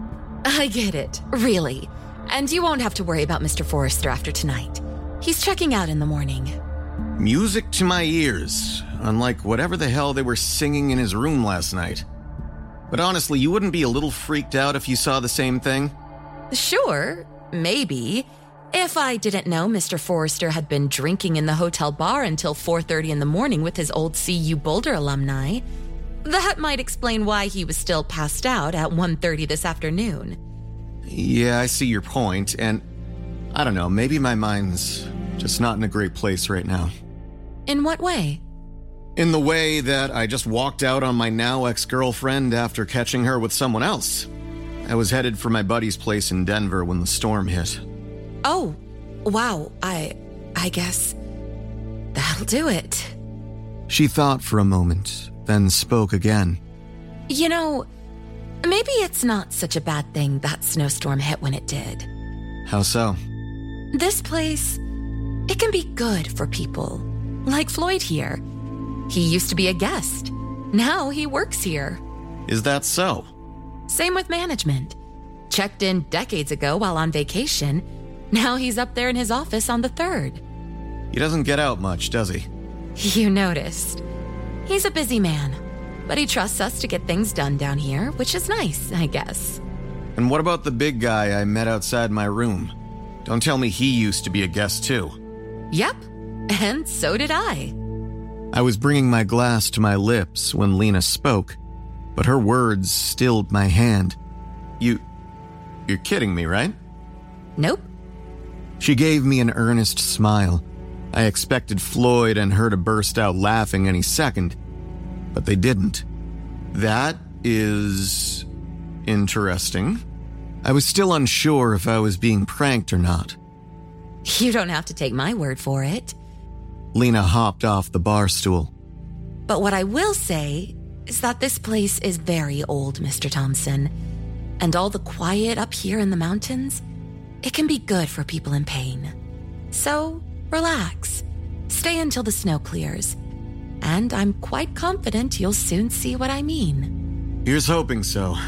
I get it, really. And you won't have to worry about Mister Forrester after tonight. He's checking out in the morning. Music to my ears, unlike whatever the hell they were singing in his room last night. But honestly, you wouldn't be a little freaked out if you saw the same thing? Sure, maybe. If I didn't know Mister Forrester had been drinking in the hotel bar until four thirty in the morning with his old C U Boulder alumni, that might explain why he was still passed out at one thirty this afternoon. Yeah, I see your point, and I don't know, maybe my mind's just not in a great place right now. In what way? In the way that I just walked out on my now ex-girlfriend after catching her with someone else. I was headed for my buddy's place in Denver when the storm hit. Oh, wow, I... I guess... that'll do it. She thought for a moment, then spoke again. You know, maybe it's not such a bad thing that snowstorm hit when it did. How so? This place, it can be good for people. Like Floyd here. He used to be a guest. Now he works here. Is that so? Same with management. Checked in decades ago while on vacation. Now he's up there in his office on the third. He doesn't get out much, does he? You noticed. He's a busy man, but he trusts us to get things done down here, which is nice, I guess. And what about the big guy I met outside my room? Don't tell me he used to be a guest too. Yep, and so did I. I was bringing my glass to my lips when Lena spoke, but her words stilled my hand. You... you're kidding me, right? Nope. She gave me an earnest smile. I expected Floyd and her to burst out laughing any second, but they didn't. That is... interesting. I was still unsure if I was being pranked or not. You don't have to take my word for it. Lena hopped off the bar stool. But what I will say is that this place is very old, Mister Thompson. And all the quiet up here in the mountains, it can be good for people in pain. So, relax. Stay until the snow clears. And I'm quite confident you'll soon see what I mean. Here's hoping so.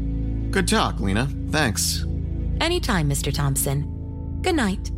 Good talk, Lena. Thanks. Anytime, Mister Thompson. Good night.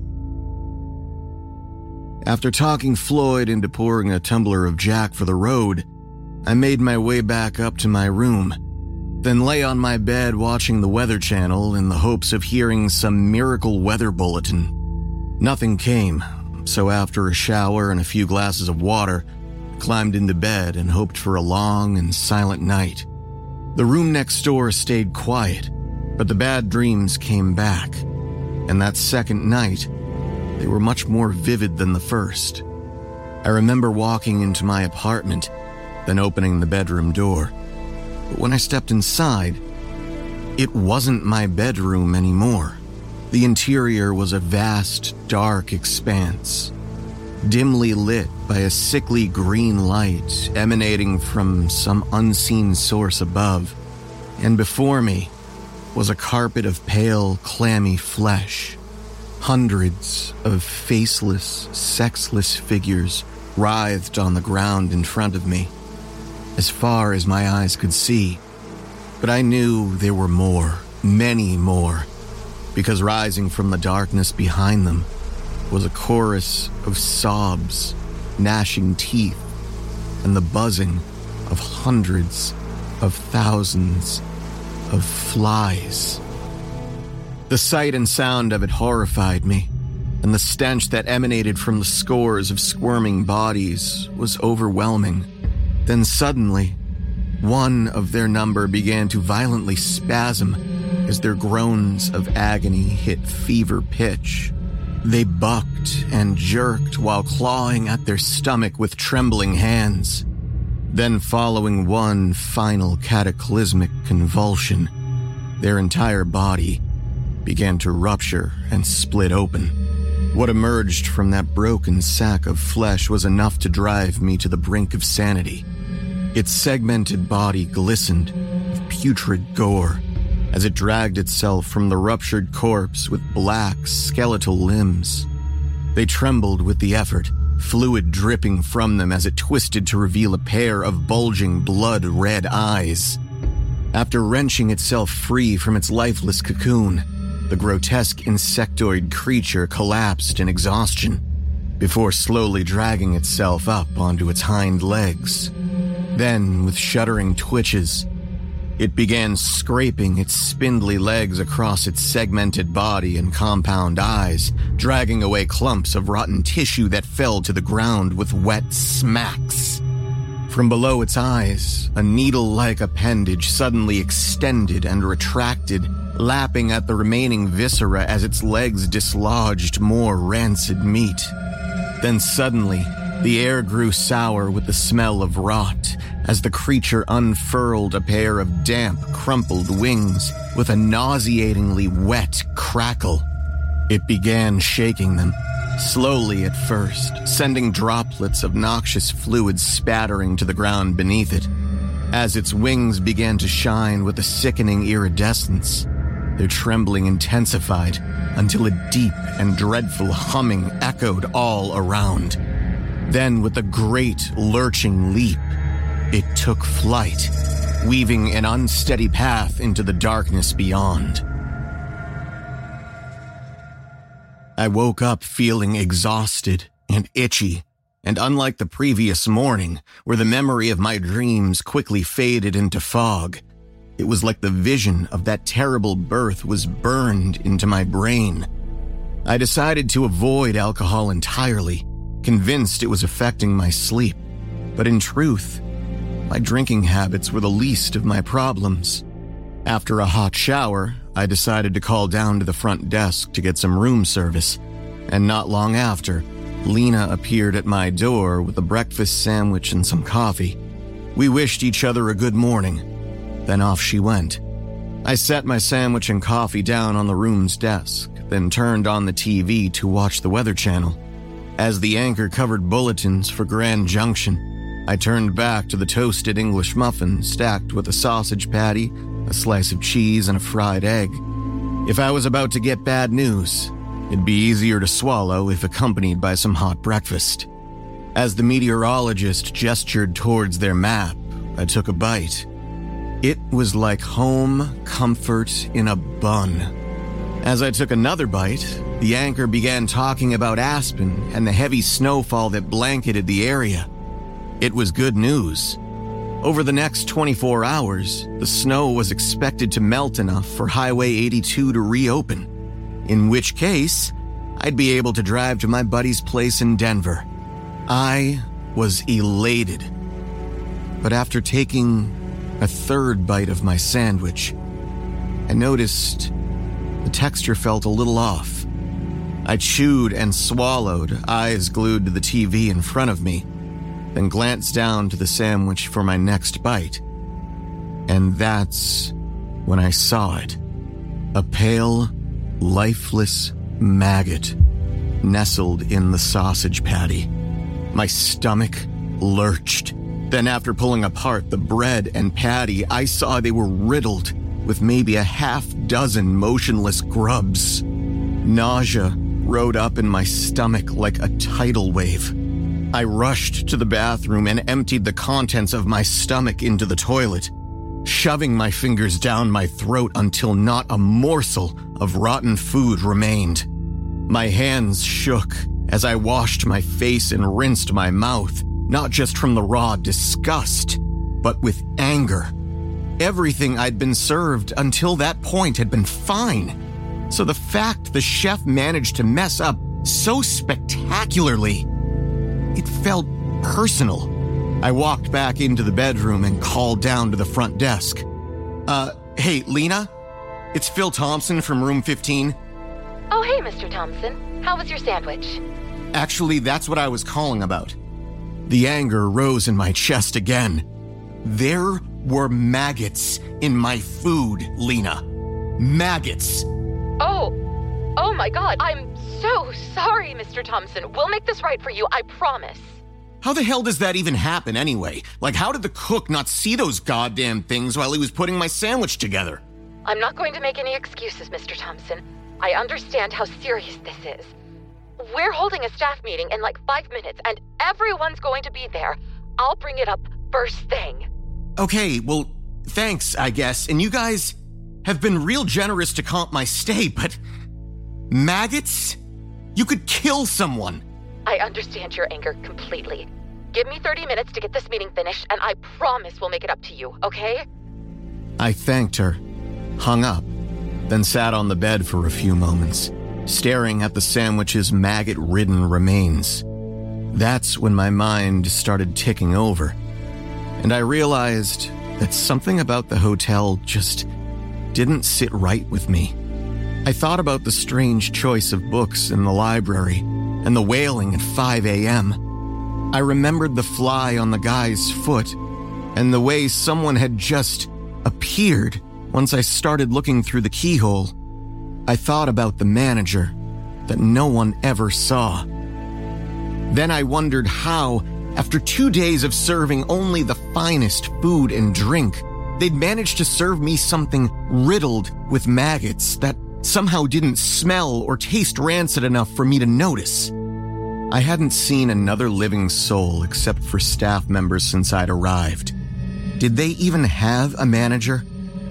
After talking Floyd into pouring a tumbler of Jack for the road, I made my way back up to my room, then lay on my bed watching the Weather Channel in the hopes of hearing some miracle weather bulletin. Nothing came, so after a shower and a few glasses of water, I climbed into bed and hoped for a long and silent night. The room next door stayed quiet, but the bad dreams came back, and that second night, they were much more vivid than the first. I remember walking into my apartment, then opening the bedroom door. But when I stepped inside, it wasn't my bedroom anymore. The interior was a vast, dark expanse, dimly lit by a sickly green light emanating from some unseen source above. And before me was a carpet of pale, clammy flesh. Hundreds of faceless, sexless figures writhed on the ground in front of me, as far as my eyes could see. But I knew there were more, many more, because rising from the darkness behind them was a chorus of sobs, gnashing teeth, and the buzzing of hundreds of thousands of flies. The sight and sound of it horrified me, and the stench that emanated from the scores of squirming bodies was overwhelming. Then suddenly, one of their number began to violently spasm as their groans of agony hit fever pitch. They bucked and jerked while clawing at their stomach with trembling hands. Then, following one final cataclysmic convulsion, their entire body began to rupture and split open. What emerged from that broken sack of flesh was enough to drive me to the brink of sanity. Its segmented body glistened with putrid gore as it dragged itself from the ruptured corpse with black, skeletal limbs. They trembled with the effort, fluid dripping from them as it twisted to reveal a pair of bulging, blood-red eyes. After wrenching itself free from its lifeless cocoon, the grotesque insectoid creature collapsed in exhaustion before slowly dragging itself up onto its hind legs. Then, with shuddering twitches, it began scraping its spindly legs across its segmented body and compound eyes, dragging away clumps of rotten tissue that fell to the ground with wet smacks. From below its eyes, a needle-like appendage suddenly extended and retracted, lapping at the remaining viscera as its legs dislodged more rancid meat. Then suddenly, the air grew sour with the smell of rot as the creature unfurled a pair of damp, crumpled wings with a nauseatingly wet crackle. It began shaking them, slowly at first, sending droplets of noxious fluid spattering to the ground beneath it. As its wings began to shine with a sickening iridescence, their trembling intensified until a deep and dreadful humming echoed all around. Then, with a great, lurching leap, it took flight, weaving an unsteady path into the darkness beyond. I woke up feeling exhausted and itchy, and unlike the previous morning, where the memory of my dreams quickly faded into fog, it was like the vision of that terrible birth was burned into my brain. I decided to avoid alcohol entirely, convinced it was affecting my sleep. But in truth, my drinking habits were the least of my problems. After a hot shower, I decided to call down to the front desk to get some room service, and not long after, Lena appeared at my door with a breakfast sandwich and some coffee. We wished each other a good morning, then off she went. I set my sandwich and coffee down on the room's desk, then turned on the T V to watch the Weather Channel. As the anchor covered bulletins for Grand Junction, I turned back to the toasted English muffin stacked with a sausage patty, a slice of cheese, and a fried egg. If I was about to get bad news, it'd be easier to swallow if accompanied by some hot breakfast. As the meteorologist gestured towards their map, I took a bite. It was like home comfort in a bun. As I took another bite, the anchor began talking about Aspen and the heavy snowfall that blanketed the area. It was good news. Over the next twenty-four hours, the snow was expected to melt enough for Highway eighty-two to reopen, in which case, I'd be able to drive to my buddy's place in Denver. I was elated. But after taking a third bite of my sandwich, I noticed the texture felt a little off. I chewed and swallowed, eyes glued to the T V in front of me, then glanced down to the sandwich for my next bite. And that's when I saw it. A pale, lifeless maggot nestled in the sausage patty. My stomach lurched. Then after pulling apart the bread and patty, I saw they were riddled with maybe a half dozen motionless grubs. Nausea rode up in my stomach like a tidal wave. I rushed to the bathroom and emptied the contents of my stomach into the toilet, shoving my fingers down my throat until not a morsel of rotten food remained. My hands shook as I washed my face and rinsed my mouth, not just from the raw disgust, but with anger. Everything I'd been served until that point had been fine. So the fact the chef managed to mess up so spectacularly, it felt personal. I walked back into the bedroom and called down to the front desk. Uh, hey, Lena? It's Phil Thompson from room fifteen. Oh, hey, Mister Thompson. How was your sandwich? Actually, that's what I was calling about. The anger rose in my chest again. There were maggots in my food, Lena. Maggots. Oh, oh my God. I'm so sorry, Mister Thompson. We'll make this right for you, I promise. How the hell does that even happen anyway? Like, how did the cook not see those goddamn things while he was putting my sandwich together? I'm not going to make any excuses, Mister Thompson. I understand how serious this is. We're holding a staff meeting in like five minutes, and everyone's going to be there. I'll bring it up first thing. Okay, well, thanks, I guess. And you guys have been real generous to comp my stay, but maggots? You could kill someone. I understand your anger completely. Give me thirty minutes to get this meeting finished, and I promise we'll make it up to you, okay? I thanked her, hung up, then sat on the bed for a few moments, staring at the sandwich's maggot-ridden remains. That's when my mind started ticking over, and I realized that something about the hotel just didn't sit right with me. I thought about the strange choice of books in the library and the wailing at five a.m. I remembered the fly on the guy's foot and the way someone had just appeared once I started looking through the keyhole. I thought about the manager that no one ever saw. Then I wondered how, after two days of serving only the finest food and drink, they'd managed to serve me something riddled with maggots that somehow didn't smell or taste rancid enough for me to notice. I hadn't seen another living soul except for staff members since I'd arrived. Did they even have a manager?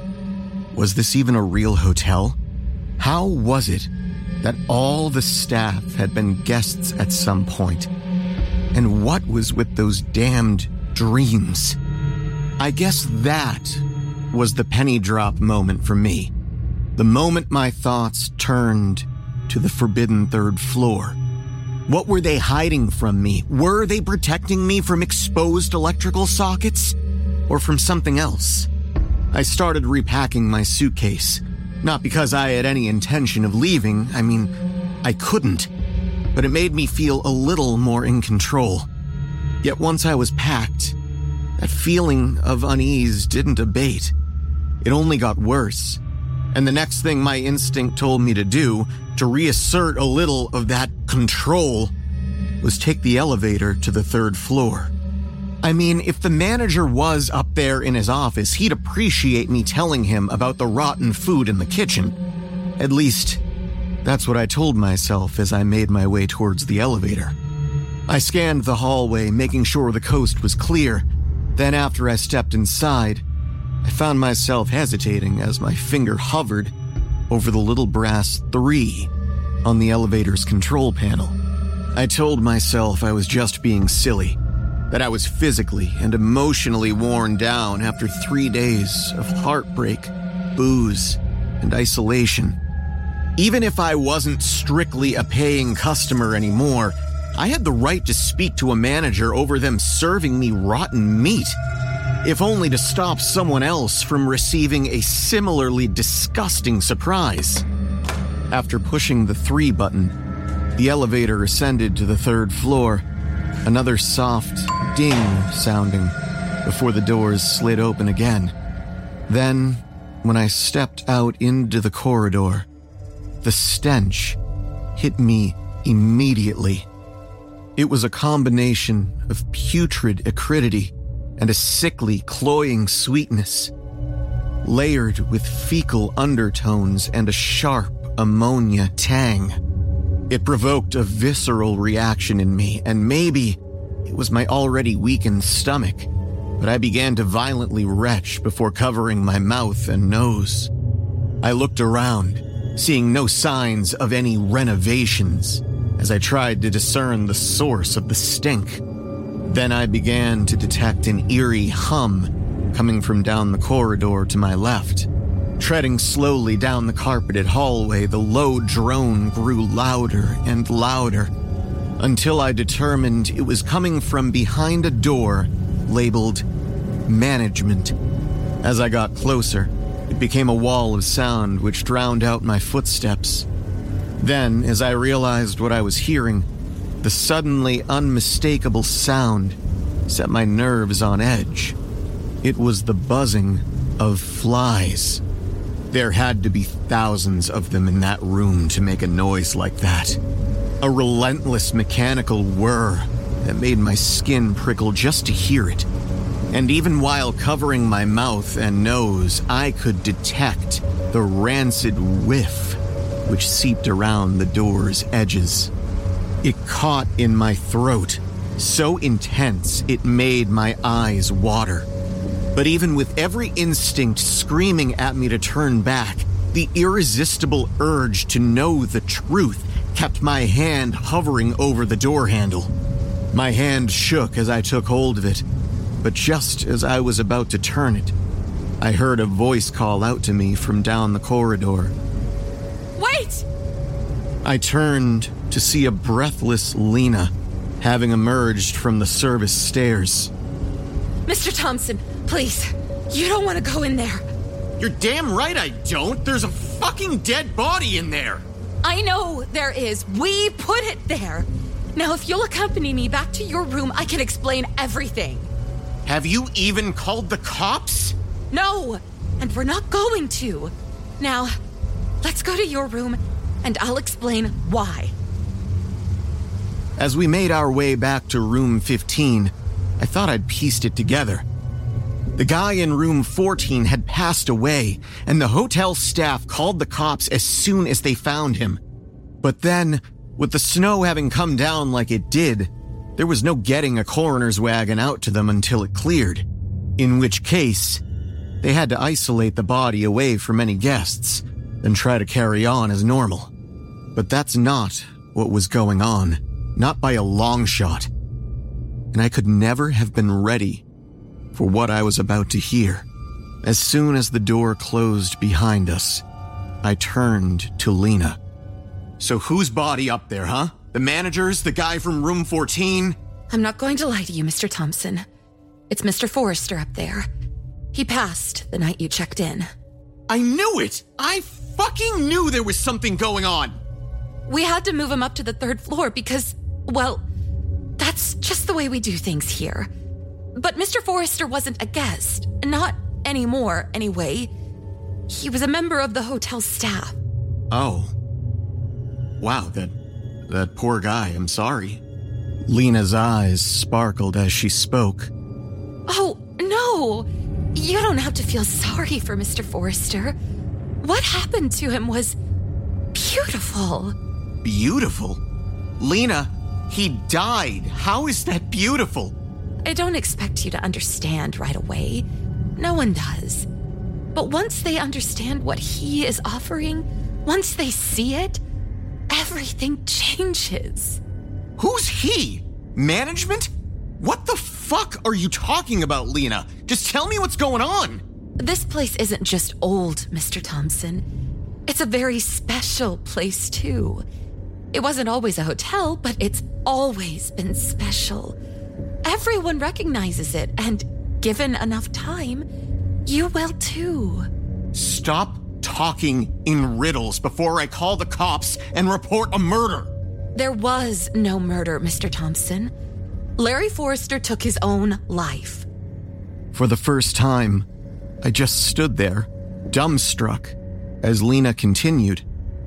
Was this even a real hotel? How was it that all the staff had been guests at some point? And what was with those damned dreams? I guess that was the penny drop moment for me. The moment my thoughts turned to the forbidden third floor. What were they hiding from me? Were they protecting me from exposed electrical sockets? Or from something else? I started repacking my suitcase. Not because I had any intention of leaving. I mean, I couldn't. But it made me feel a little more in control. Yet once I was packed, that feeling of unease didn't abate. It only got worse. And the next thing my instinct told me to do, to reassert a little of that control, was take the elevator to the third floor. I mean, if the manager was up there in his office, he'd appreciate me telling him about the rotten food in the kitchen. At least, that's what I told myself as I made my way towards the elevator. I scanned the hallway, making sure the coast was clear. Then after I stepped inside, I found myself hesitating as my finger hovered over the little brass three on the elevator's control panel. I told myself I was just being silly, that I was physically and emotionally worn down after three days of heartbreak, booze, and isolation. Even if I wasn't strictly a paying customer anymore, I had the right to speak to a manager over them serving me rotten meat, if only to stop someone else from receiving a similarly disgusting surprise. After pushing the three button, the elevator ascended to the third floor, another soft ding sounding before the doors slid open again. Then, when I stepped out into the corridor, the stench hit me immediately. It was a combination of putrid acridity and a sickly, cloying sweetness, layered with fecal undertones and a sharp ammonia tang. It provoked a visceral reaction in me, and maybe it was my already weakened stomach, but I began to violently retch before covering my mouth and nose. I looked around, seeing no signs of any renovations, as I tried to discern the source of the stink. Then I began to detect an eerie hum coming from down the corridor to my left. Treading slowly down the carpeted hallway, the low drone grew louder and louder, until I determined it was coming from behind a door labeled management. As I got closer, it became a wall of sound which drowned out my footsteps. Then, as I realized what I was hearing, the suddenly unmistakable sound set my nerves on edge. It was the buzzing of flies. There had to be thousands of them in that room to make a noise like that. A relentless mechanical whir that made my skin prickle just to hear it. And even while covering my mouth and nose, I could detect the rancid whiff which seeped around the door's edges. It caught in my throat, so intense it made my eyes water. But even with every instinct screaming at me to turn back, the irresistible urge to know the truth kept my hand hovering over the door handle. My hand shook as I took hold of it, but just as I was about to turn it, I heard a voice call out to me from down the corridor. Wait! I turned to see a breathless Lena, having emerged from the service stairs. Mister Thompson, please, you don't want to go in there. You're damn right I don't. There's a fucking dead body in there. I know there is. We put it there. Now, if you'll accompany me back to your room, I can explain everything. Have you even called the cops? No, and we're not going to. Now, let's go to your room, and I'll explain why. As we made our way back to room fifteen, I thought I'd pieced it together. The guy in room fourteen had passed away, and the hotel staff called the cops as soon as they found him. But then, with the snow having come down like it did, there was no getting a coroner's wagon out to them until it cleared, in which case, they had to isolate the body away from any guests, then try to carry on as normal. But that's not what was going on, not by a long shot. And I could never have been ready for what I was about to hear. As soon as the door closed behind us, I turned to Lena. So whose body up there, huh? The manager's? The guy from room fourteen? I'm not going to lie to you, Mister Thompson. It's Mister Forrester up there. He passed the night you checked in. I knew it! I fucking knew there was something going on! We had to move him up to the third floor because, well, that's just the way we do things here. But Mister Forrester wasn't a guest. Not anymore, anyway. He was a member of the hotel staff. Oh. Wow, that, that poor guy, I'm sorry. Lena's eyes sparkled as she spoke. Oh, no. You don't have to feel sorry for Mister Forrester. What happened to him was beautiful. Beautiful? Lena, he died. How is that beautiful? I don't expect you to understand right away. No one does. But once they understand what he is offering, once they see it, everything changes. Who's he? Management? What the fuck are you talking about, Lena? Just tell me what's going on. This place isn't just old, Mister Thompson. It's a very special place, too. It wasn't always a hotel, but it's always been special. Everyone recognizes it, and given enough time, you will too. Stop talking in riddles before I call the cops and report a murder. There was no murder, Mister Thompson. Larry Forrester took his own life. For the first time, I just stood there, dumbstruck, as Lena continued.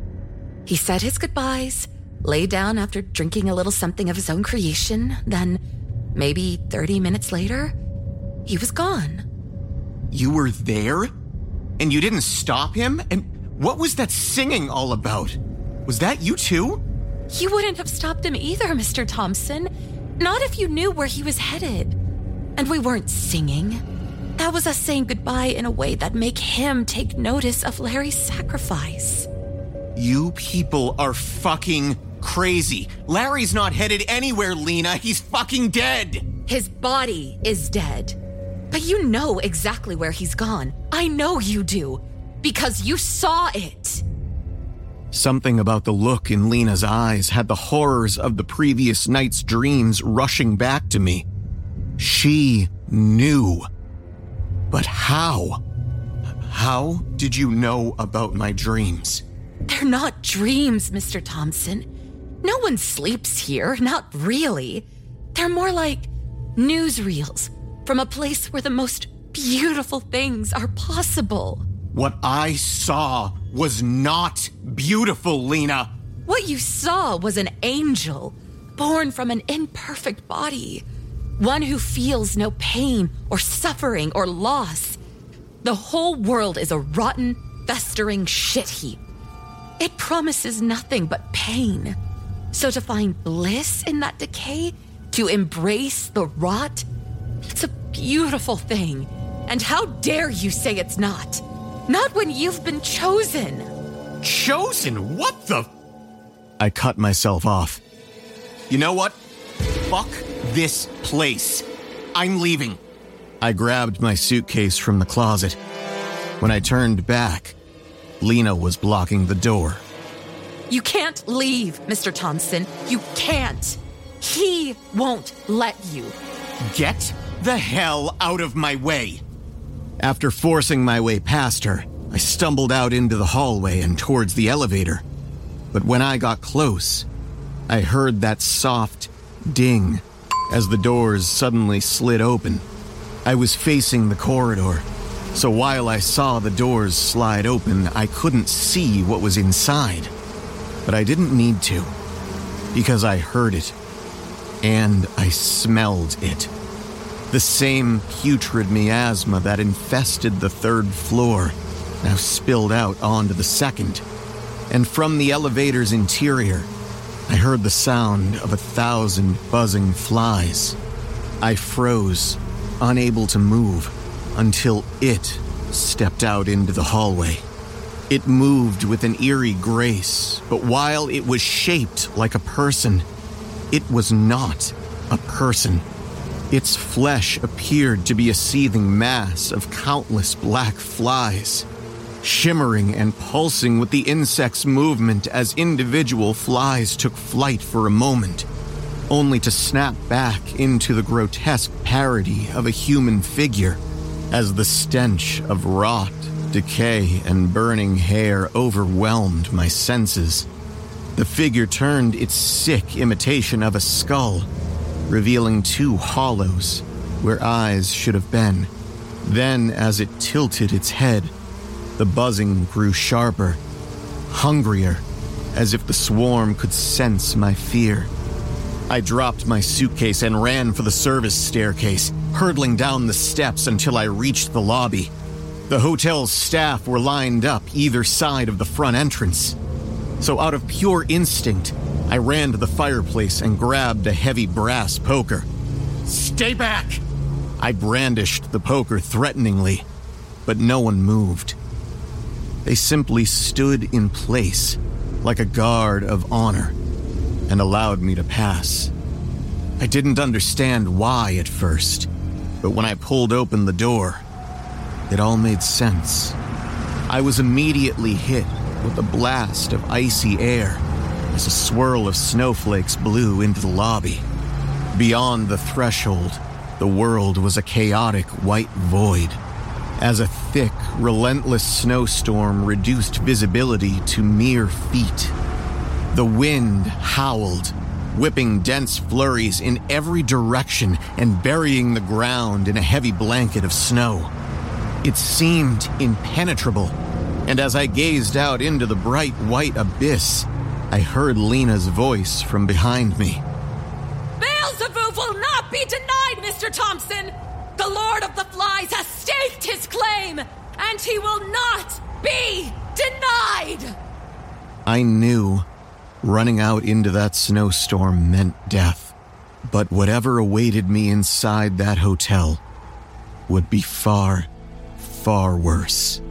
He said his goodbyes, lay down after drinking a little something of his own creation, then, maybe thirty minutes later, he was gone. You were there? And you didn't stop him? And what was that singing all about? Was that you too? You wouldn't have stopped him either, Mister Thompson. Not if you knew where he was headed. And we weren't singing. That was us saying goodbye in a way that'd make him take notice of Larry's sacrifice. You people are fucking crazy. Larry's not headed anywhere, Lena. He's fucking dead. His body is dead. But you know exactly where he's gone. I know you do. Because you saw it. Something about the look in Lena's eyes had the horrors of the previous night's dreams rushing back to me. She knew. But how? How did you know about my dreams? They're not dreams, Mister Thompson. No one sleeps here, not really. They're more like newsreels from a place where the most beautiful things are possible. What I saw was not beautiful, Lena. What you saw was an angel, born from an imperfect body. One who feels no pain or suffering or loss. The whole world is a rotten, festering shit heap. It promises nothing but pain. So to find bliss in that decay, to embrace the rot, it's a beautiful thing. And how dare you say it's not? Not when you've been chosen. Chosen? What the? I cut myself off. You know what? Fuck this place. I'm leaving. I grabbed my suitcase from the closet. When I turned back, Lena was blocking the door. You can't leave, Mister Thompson. You can't. He won't let you. Get the hell out of my way. After forcing my way past her, I stumbled out into the hallway and towards the elevator. But when I got close, I heard that soft ding as the doors suddenly slid open. I was facing the corridor, so while I saw the doors slide open, I couldn't see what was inside. But I didn't need to, because I heard it, and I smelled it. The same putrid miasma that infested the third floor now spilled out onto the second. And from the elevator's interior, I heard the sound of a thousand buzzing flies. I froze, unable to move, until it stepped out into the hallway. It moved with an eerie grace, but while it was shaped like a person, it was not a person. Its flesh appeared to be a seething mass of countless black flies, shimmering and pulsing with the insect's movement as individual flies took flight for a moment, only to snap back into the grotesque parody of a human figure as the stench of rot, decay, and burning hair overwhelmed my senses. The figure turned its sick imitation of a skull, revealing two hollows where eyes should have been. Then, as it tilted its head, the buzzing grew sharper, hungrier, as if the swarm could sense my fear. I dropped my suitcase and ran for the service staircase, hurtling down the steps until I reached the lobby. The hotel's staff were lined up either side of the front entrance. So out of pure instinct, I ran to the fireplace and grabbed a heavy brass poker. "Stay back!" I brandished the poker threateningly, but no one moved. They simply stood in place, like a guard of honor, and allowed me to pass. I didn't understand why at first, but when I pulled open the door, it all made sense. I was immediately hit with a blast of icy air as a swirl of snowflakes blew into the lobby. Beyond the threshold, the world was a chaotic white void, as a thick, relentless snowstorm reduced visibility to mere feet. The wind howled, whipping dense flurries in every direction and burying the ground in a heavy blanket of snow. It seemed impenetrable, and as I gazed out into the bright white abyss, I heard Lena's voice from behind me. Beelzebub will not be denied, Mister Thompson! The Lord of the Flies has staked his claim, and he will not be denied! I knew running out into that snowstorm meant death, but whatever awaited me inside that hotel would be far, far worse.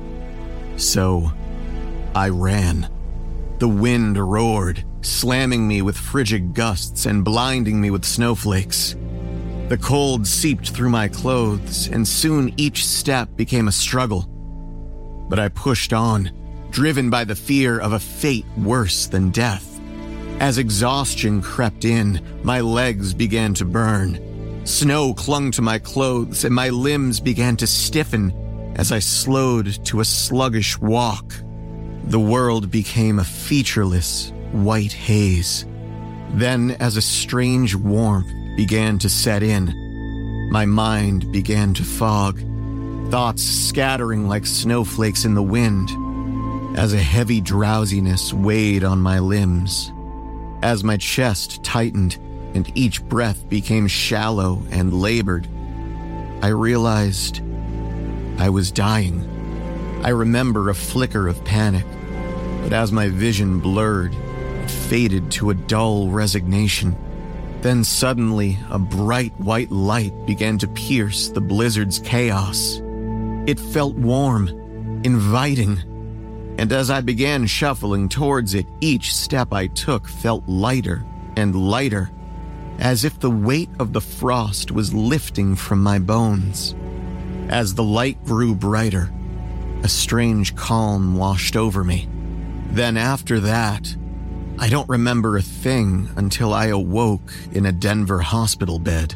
So, I ran. The wind roared, slamming me with frigid gusts and blinding me with snowflakes. The cold seeped through my clothes, and soon each step became a struggle. But I pushed on, driven by the fear of a fate worse than death. As exhaustion crept in, my legs began to burn, Snow clung to my clothes and my limbs began to stiffen as I slowed to a sluggish walk. The world became a featureless, white haze. Then, as a strange warmth began to set in, my mind began to fog, thoughts scattering like snowflakes in the wind, as a heavy drowsiness weighed on my limbs. As my chest tightened and each breath became shallow and labored, I realized I was dying. I remember a flicker of panic, but as my vision blurred, it faded to a dull resignation. Then suddenly, a bright white light began to pierce the blizzard's chaos. It felt warm, inviting, and as I began shuffling towards it, each step I took felt lighter and lighter, as if the weight of the frost was lifting from my bones. As the light grew brighter, a strange calm washed over me. Then after that, I don't remember a thing until I awoke in a Denver hospital bed.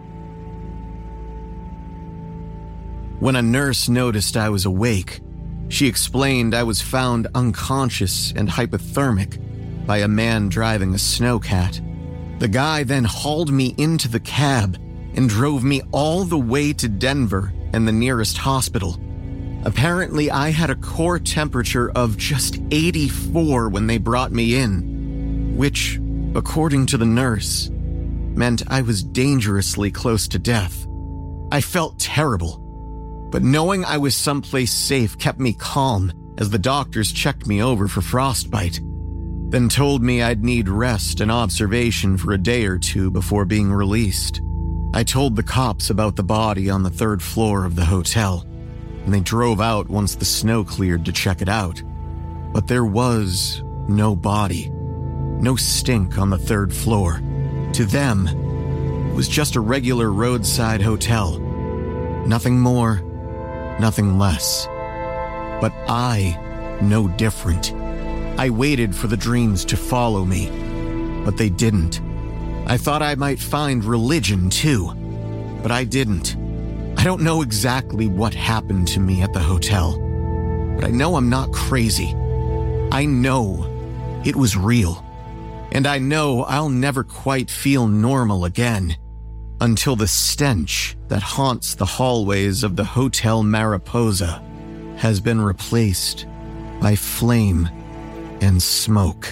When a nurse noticed I was awake, she explained I was found unconscious and hypothermic by a man driving a snowcat. The guy then hauled me into the cab and drove me all the way to Denver and the nearest hospital. Apparently, I had a core temperature of just eighty-four when they brought me in, which, according to the nurse, meant I was dangerously close to death. I felt terrible, but knowing I was someplace safe kept me calm as the doctors checked me over for frostbite, then told me I'd need rest and observation for a day or two before being released. I told the cops about the body on the third floor of the hotel, and they drove out once the snow cleared to check it out. But there was no body, no stink on the third floor. To them, it was just a regular roadside hotel. Nothing more, nothing less. But I know different. I waited for the dreams to follow me, but they didn't. I thought I might find religion too, but I didn't. I don't know exactly what happened to me at the hotel, but I know I'm not crazy. I know it was real, and I know I'll never quite feel normal again until the stench that haunts the hallways of the Hotel Mariposa has been replaced by flame and smoke.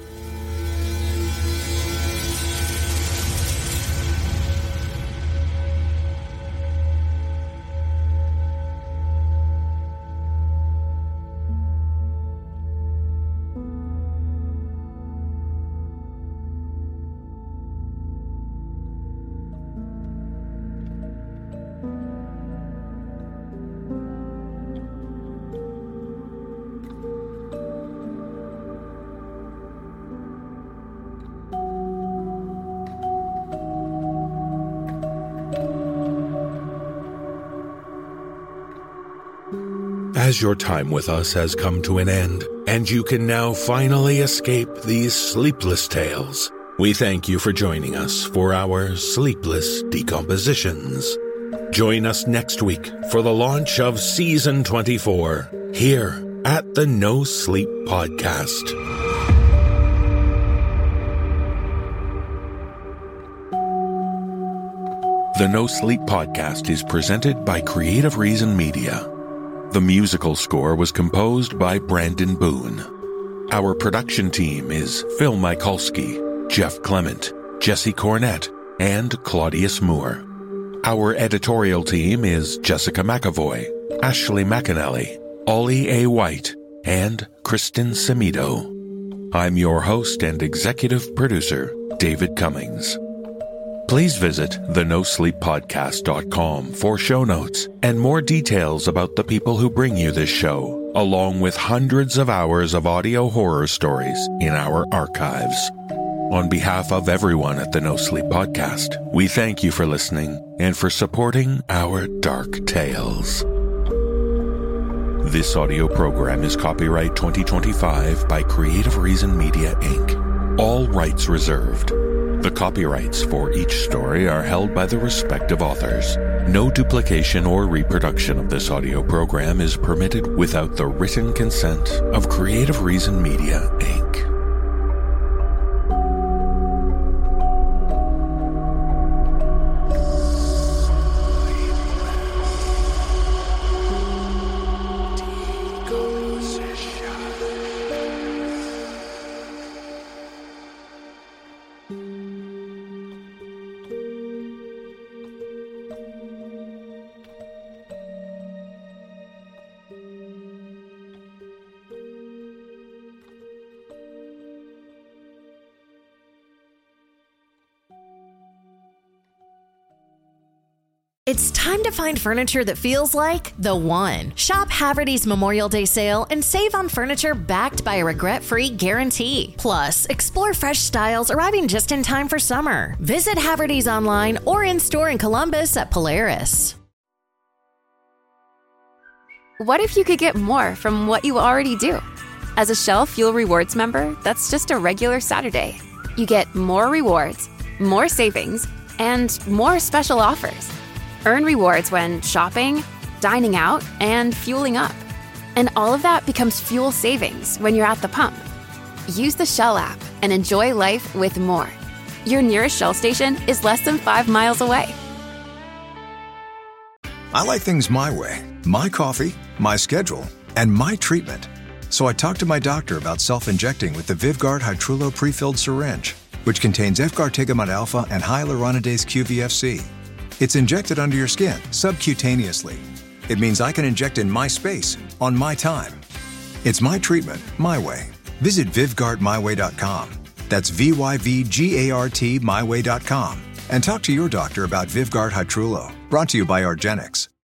As your time with us has come to an end, and you can now finally escape these sleepless tales, we thank you for joining us for our Sleepless Decompositions. Join us next week for the launch of Season twenty-four, here at the No Sleep Podcast. The No Sleep Podcast is presented by Creative Reason Media. The musical score was composed by Brandon Boone. Our production team is Phil Mikulski, Jeff Clement, Jesse Cornett, and Claudius Moore. Our editorial team is Jessica McAvoy, Ashley McAnally, Ollie A. White, and Kristen Semido. I'm your host and executive producer, David Cummings. Please visit the no sleep podcast dot com for show notes and more details about the people who bring you this show, along with hundreds of hours of audio horror stories in our archives. On behalf of everyone at the No Sleep Podcast, we thank you for listening and for supporting our dark tales. This audio program is copyright twenty twenty-five by Creative Reason Media, Incorporated. All rights reserved. The copyrights for each story are held by the respective authors. No duplication or reproduction of this audio program is permitted without the written consent of Creative Reason Media, Incorporated. It's time to find furniture that feels like the one. Shop Haverty's Memorial Day sale and save on furniture backed by a regret-free guarantee. Plus, explore fresh styles arriving just in time for summer. Visit Haverty's online or in-store in Columbus at Polaris. What if you could get more from what you already do? As a Shell Fuel Rewards member, that's just a regular Saturday. You get more rewards, more savings, and more special offers. Earn rewards when shopping, dining out, and fueling up. And all of that becomes fuel savings when you're at the pump. Use the Shell app and enjoy life with more. Your nearest Shell station is less than five miles away. I like things my way. My coffee, my schedule, and my treatment. So I talked to my doctor about self-injecting with the VivGuard Hytrulo prefilled syringe, which contains efgartigimod alpha and hyaluronidase Q V F C. It's injected under your skin, subcutaneously. It means I can inject in my space, on my time. It's my treatment, my way. Visit viv gard my way dot com. That's V Y V G A R T my way dot com. And talk to your doctor about VivGuard Hytrulo, brought to you by argenx.